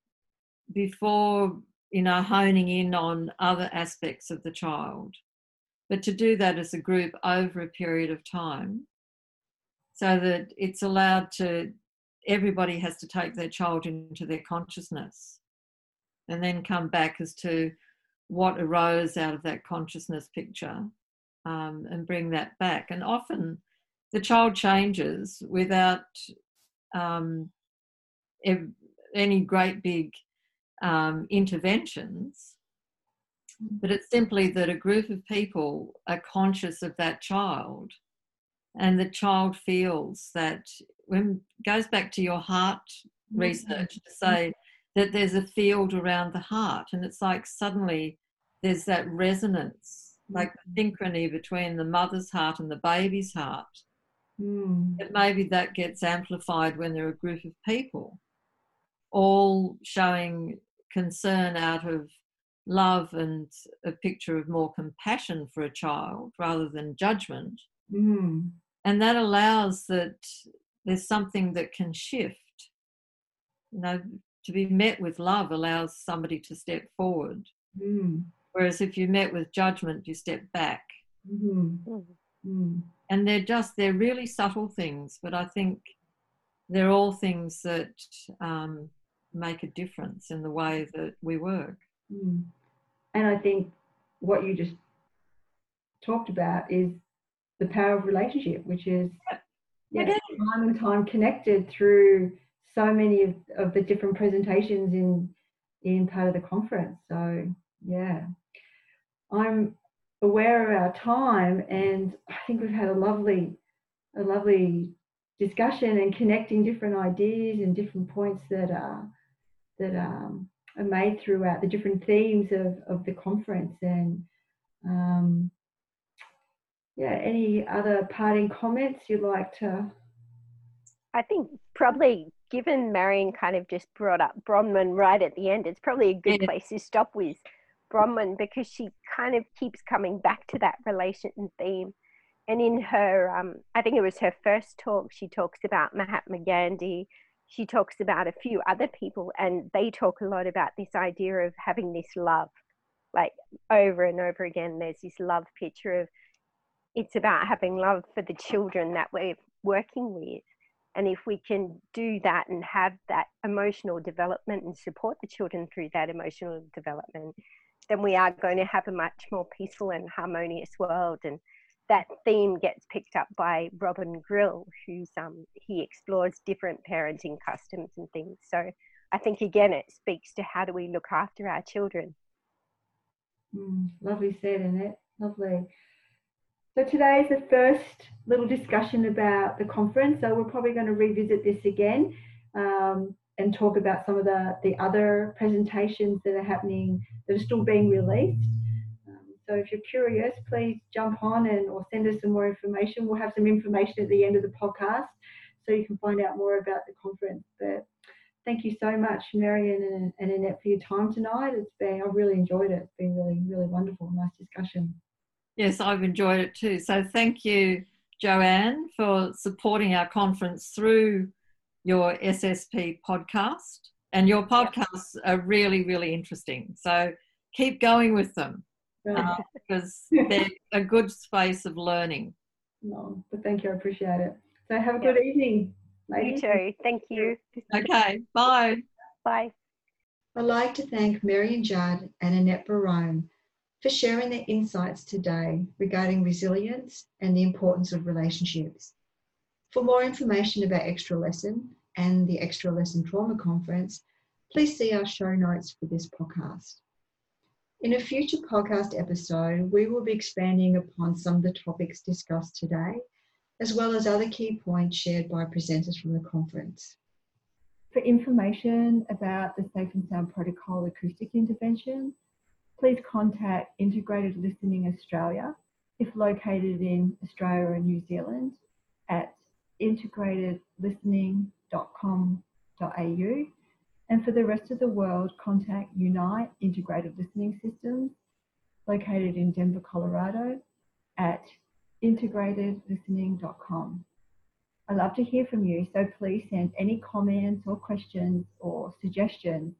before, you know, honing in on other aspects of the child. But to do that as a group over a period of time so that it's allowed to, everybody has to take their child into their consciousness and then come back as to what arose out of that consciousness picture, um, and bring that back. And often the child changes without um, ev- any great big um, interventions, but it's simply that a group of people are conscious of that child, and the child feels that, when it goes back to your heart research to say that there's a field around the heart, and it's like suddenly there's that resonance, like the synchrony between the mother's heart and the baby's heart. Mm. But maybe that gets amplified when there are a group of people all showing concern out of love and a picture of more compassion for a child rather than judgment. Mm. And that allows that there's something that can shift. You know, to be met with love allows somebody to step forward. Mm. Whereas if you met with judgment, you step back. Mm-hmm. Mm. And they're just, they're really subtle things, but I think they're all things that um, make a difference in the way that we work. Mm. And I think what you just talked about is the power of relationship, which is yeah, time and time connected through so many of, of the different presentations in in part of the conference. So yeah, I'm aware of our time, and I think we've had a lovely, a lovely discussion and connecting different ideas and different points that are that um, are made throughout the different themes of, of the conference. And um, yeah, any other parting comments you'd like to? I think probably, given Marion kind of just brought up Bronwyn right at the end, it's probably a good Yeah. place to stop with Bronwyn, because she kind of keeps coming back to that relation theme. And in her, um, I think it was her first talk, she talks about Mahatma Gandhi. She talks about a few other people, and they talk a lot about this idea of having this love, like over and over again. There's this love picture of, it's about having love for the children that we're working with. And if we can do that and have that emotional development and support the children through that emotional development, then we are going to have a much more peaceful and harmonious world. And that theme gets picked up by Robin Grill, who's um, he explores different parenting customs and things. So I think, again, it speaks to how do we look after our children. Mm, lovely said, Annette. Lovely. So today is the first little discussion about the conference. So we're probably going to revisit this again um, and talk about some of the, the other presentations that are happening, that are still being released. Um, so if you're curious, please jump on and or send us some more information. We'll have some information at the end of the podcast so you can find out more about the conference. But thank you so much, Marion and, and Annette, for your time tonight. It's been, I've really enjoyed it. It's been really, really wonderful, nice discussion. Yes, I've enjoyed it too. So thank you, Joanne, for supporting our conference through your S S P podcast. And your podcasts are really, really interesting. So keep going with them uh, because they're a good space of learning. No, but thank you. I appreciate it. So have a good evening, ladies. You too. Thank you. Okay, bye. Bye. I'd like to thank Marion Judd and Annette Barone for sharing their insights today regarding resilience and the importance of relationships. For more information about Extra Lesson and the Extra Lesson Trauma Conference, please see our show notes for this podcast. In a future podcast episode, we will be expanding upon some of the topics discussed today, as well as other key points shared by presenters from the conference. For information about the Safe and Sound Protocol acoustic intervention, please contact Integrated Listening Australia, if located in Australia and New Zealand, at integrated listening dot com dot a u. And for the rest of the world, contact Unite Integrated Listening Systems, located in Denver, Colorado, at integrated listening dot com. I'd love to hear from you, so please send any comments or questions or suggestions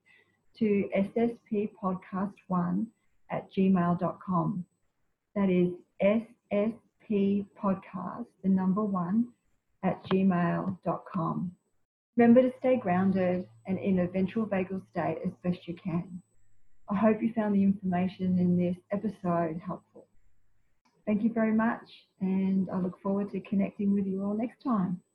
to s s p podcast one at gmail dot com. That is S S P podcast, the number one, at gmail dot com. Remember to stay grounded and in a ventral vagal state as best you can. I hope you found the information in this episode helpful. Thank you very much, and I look forward to connecting with you all next time.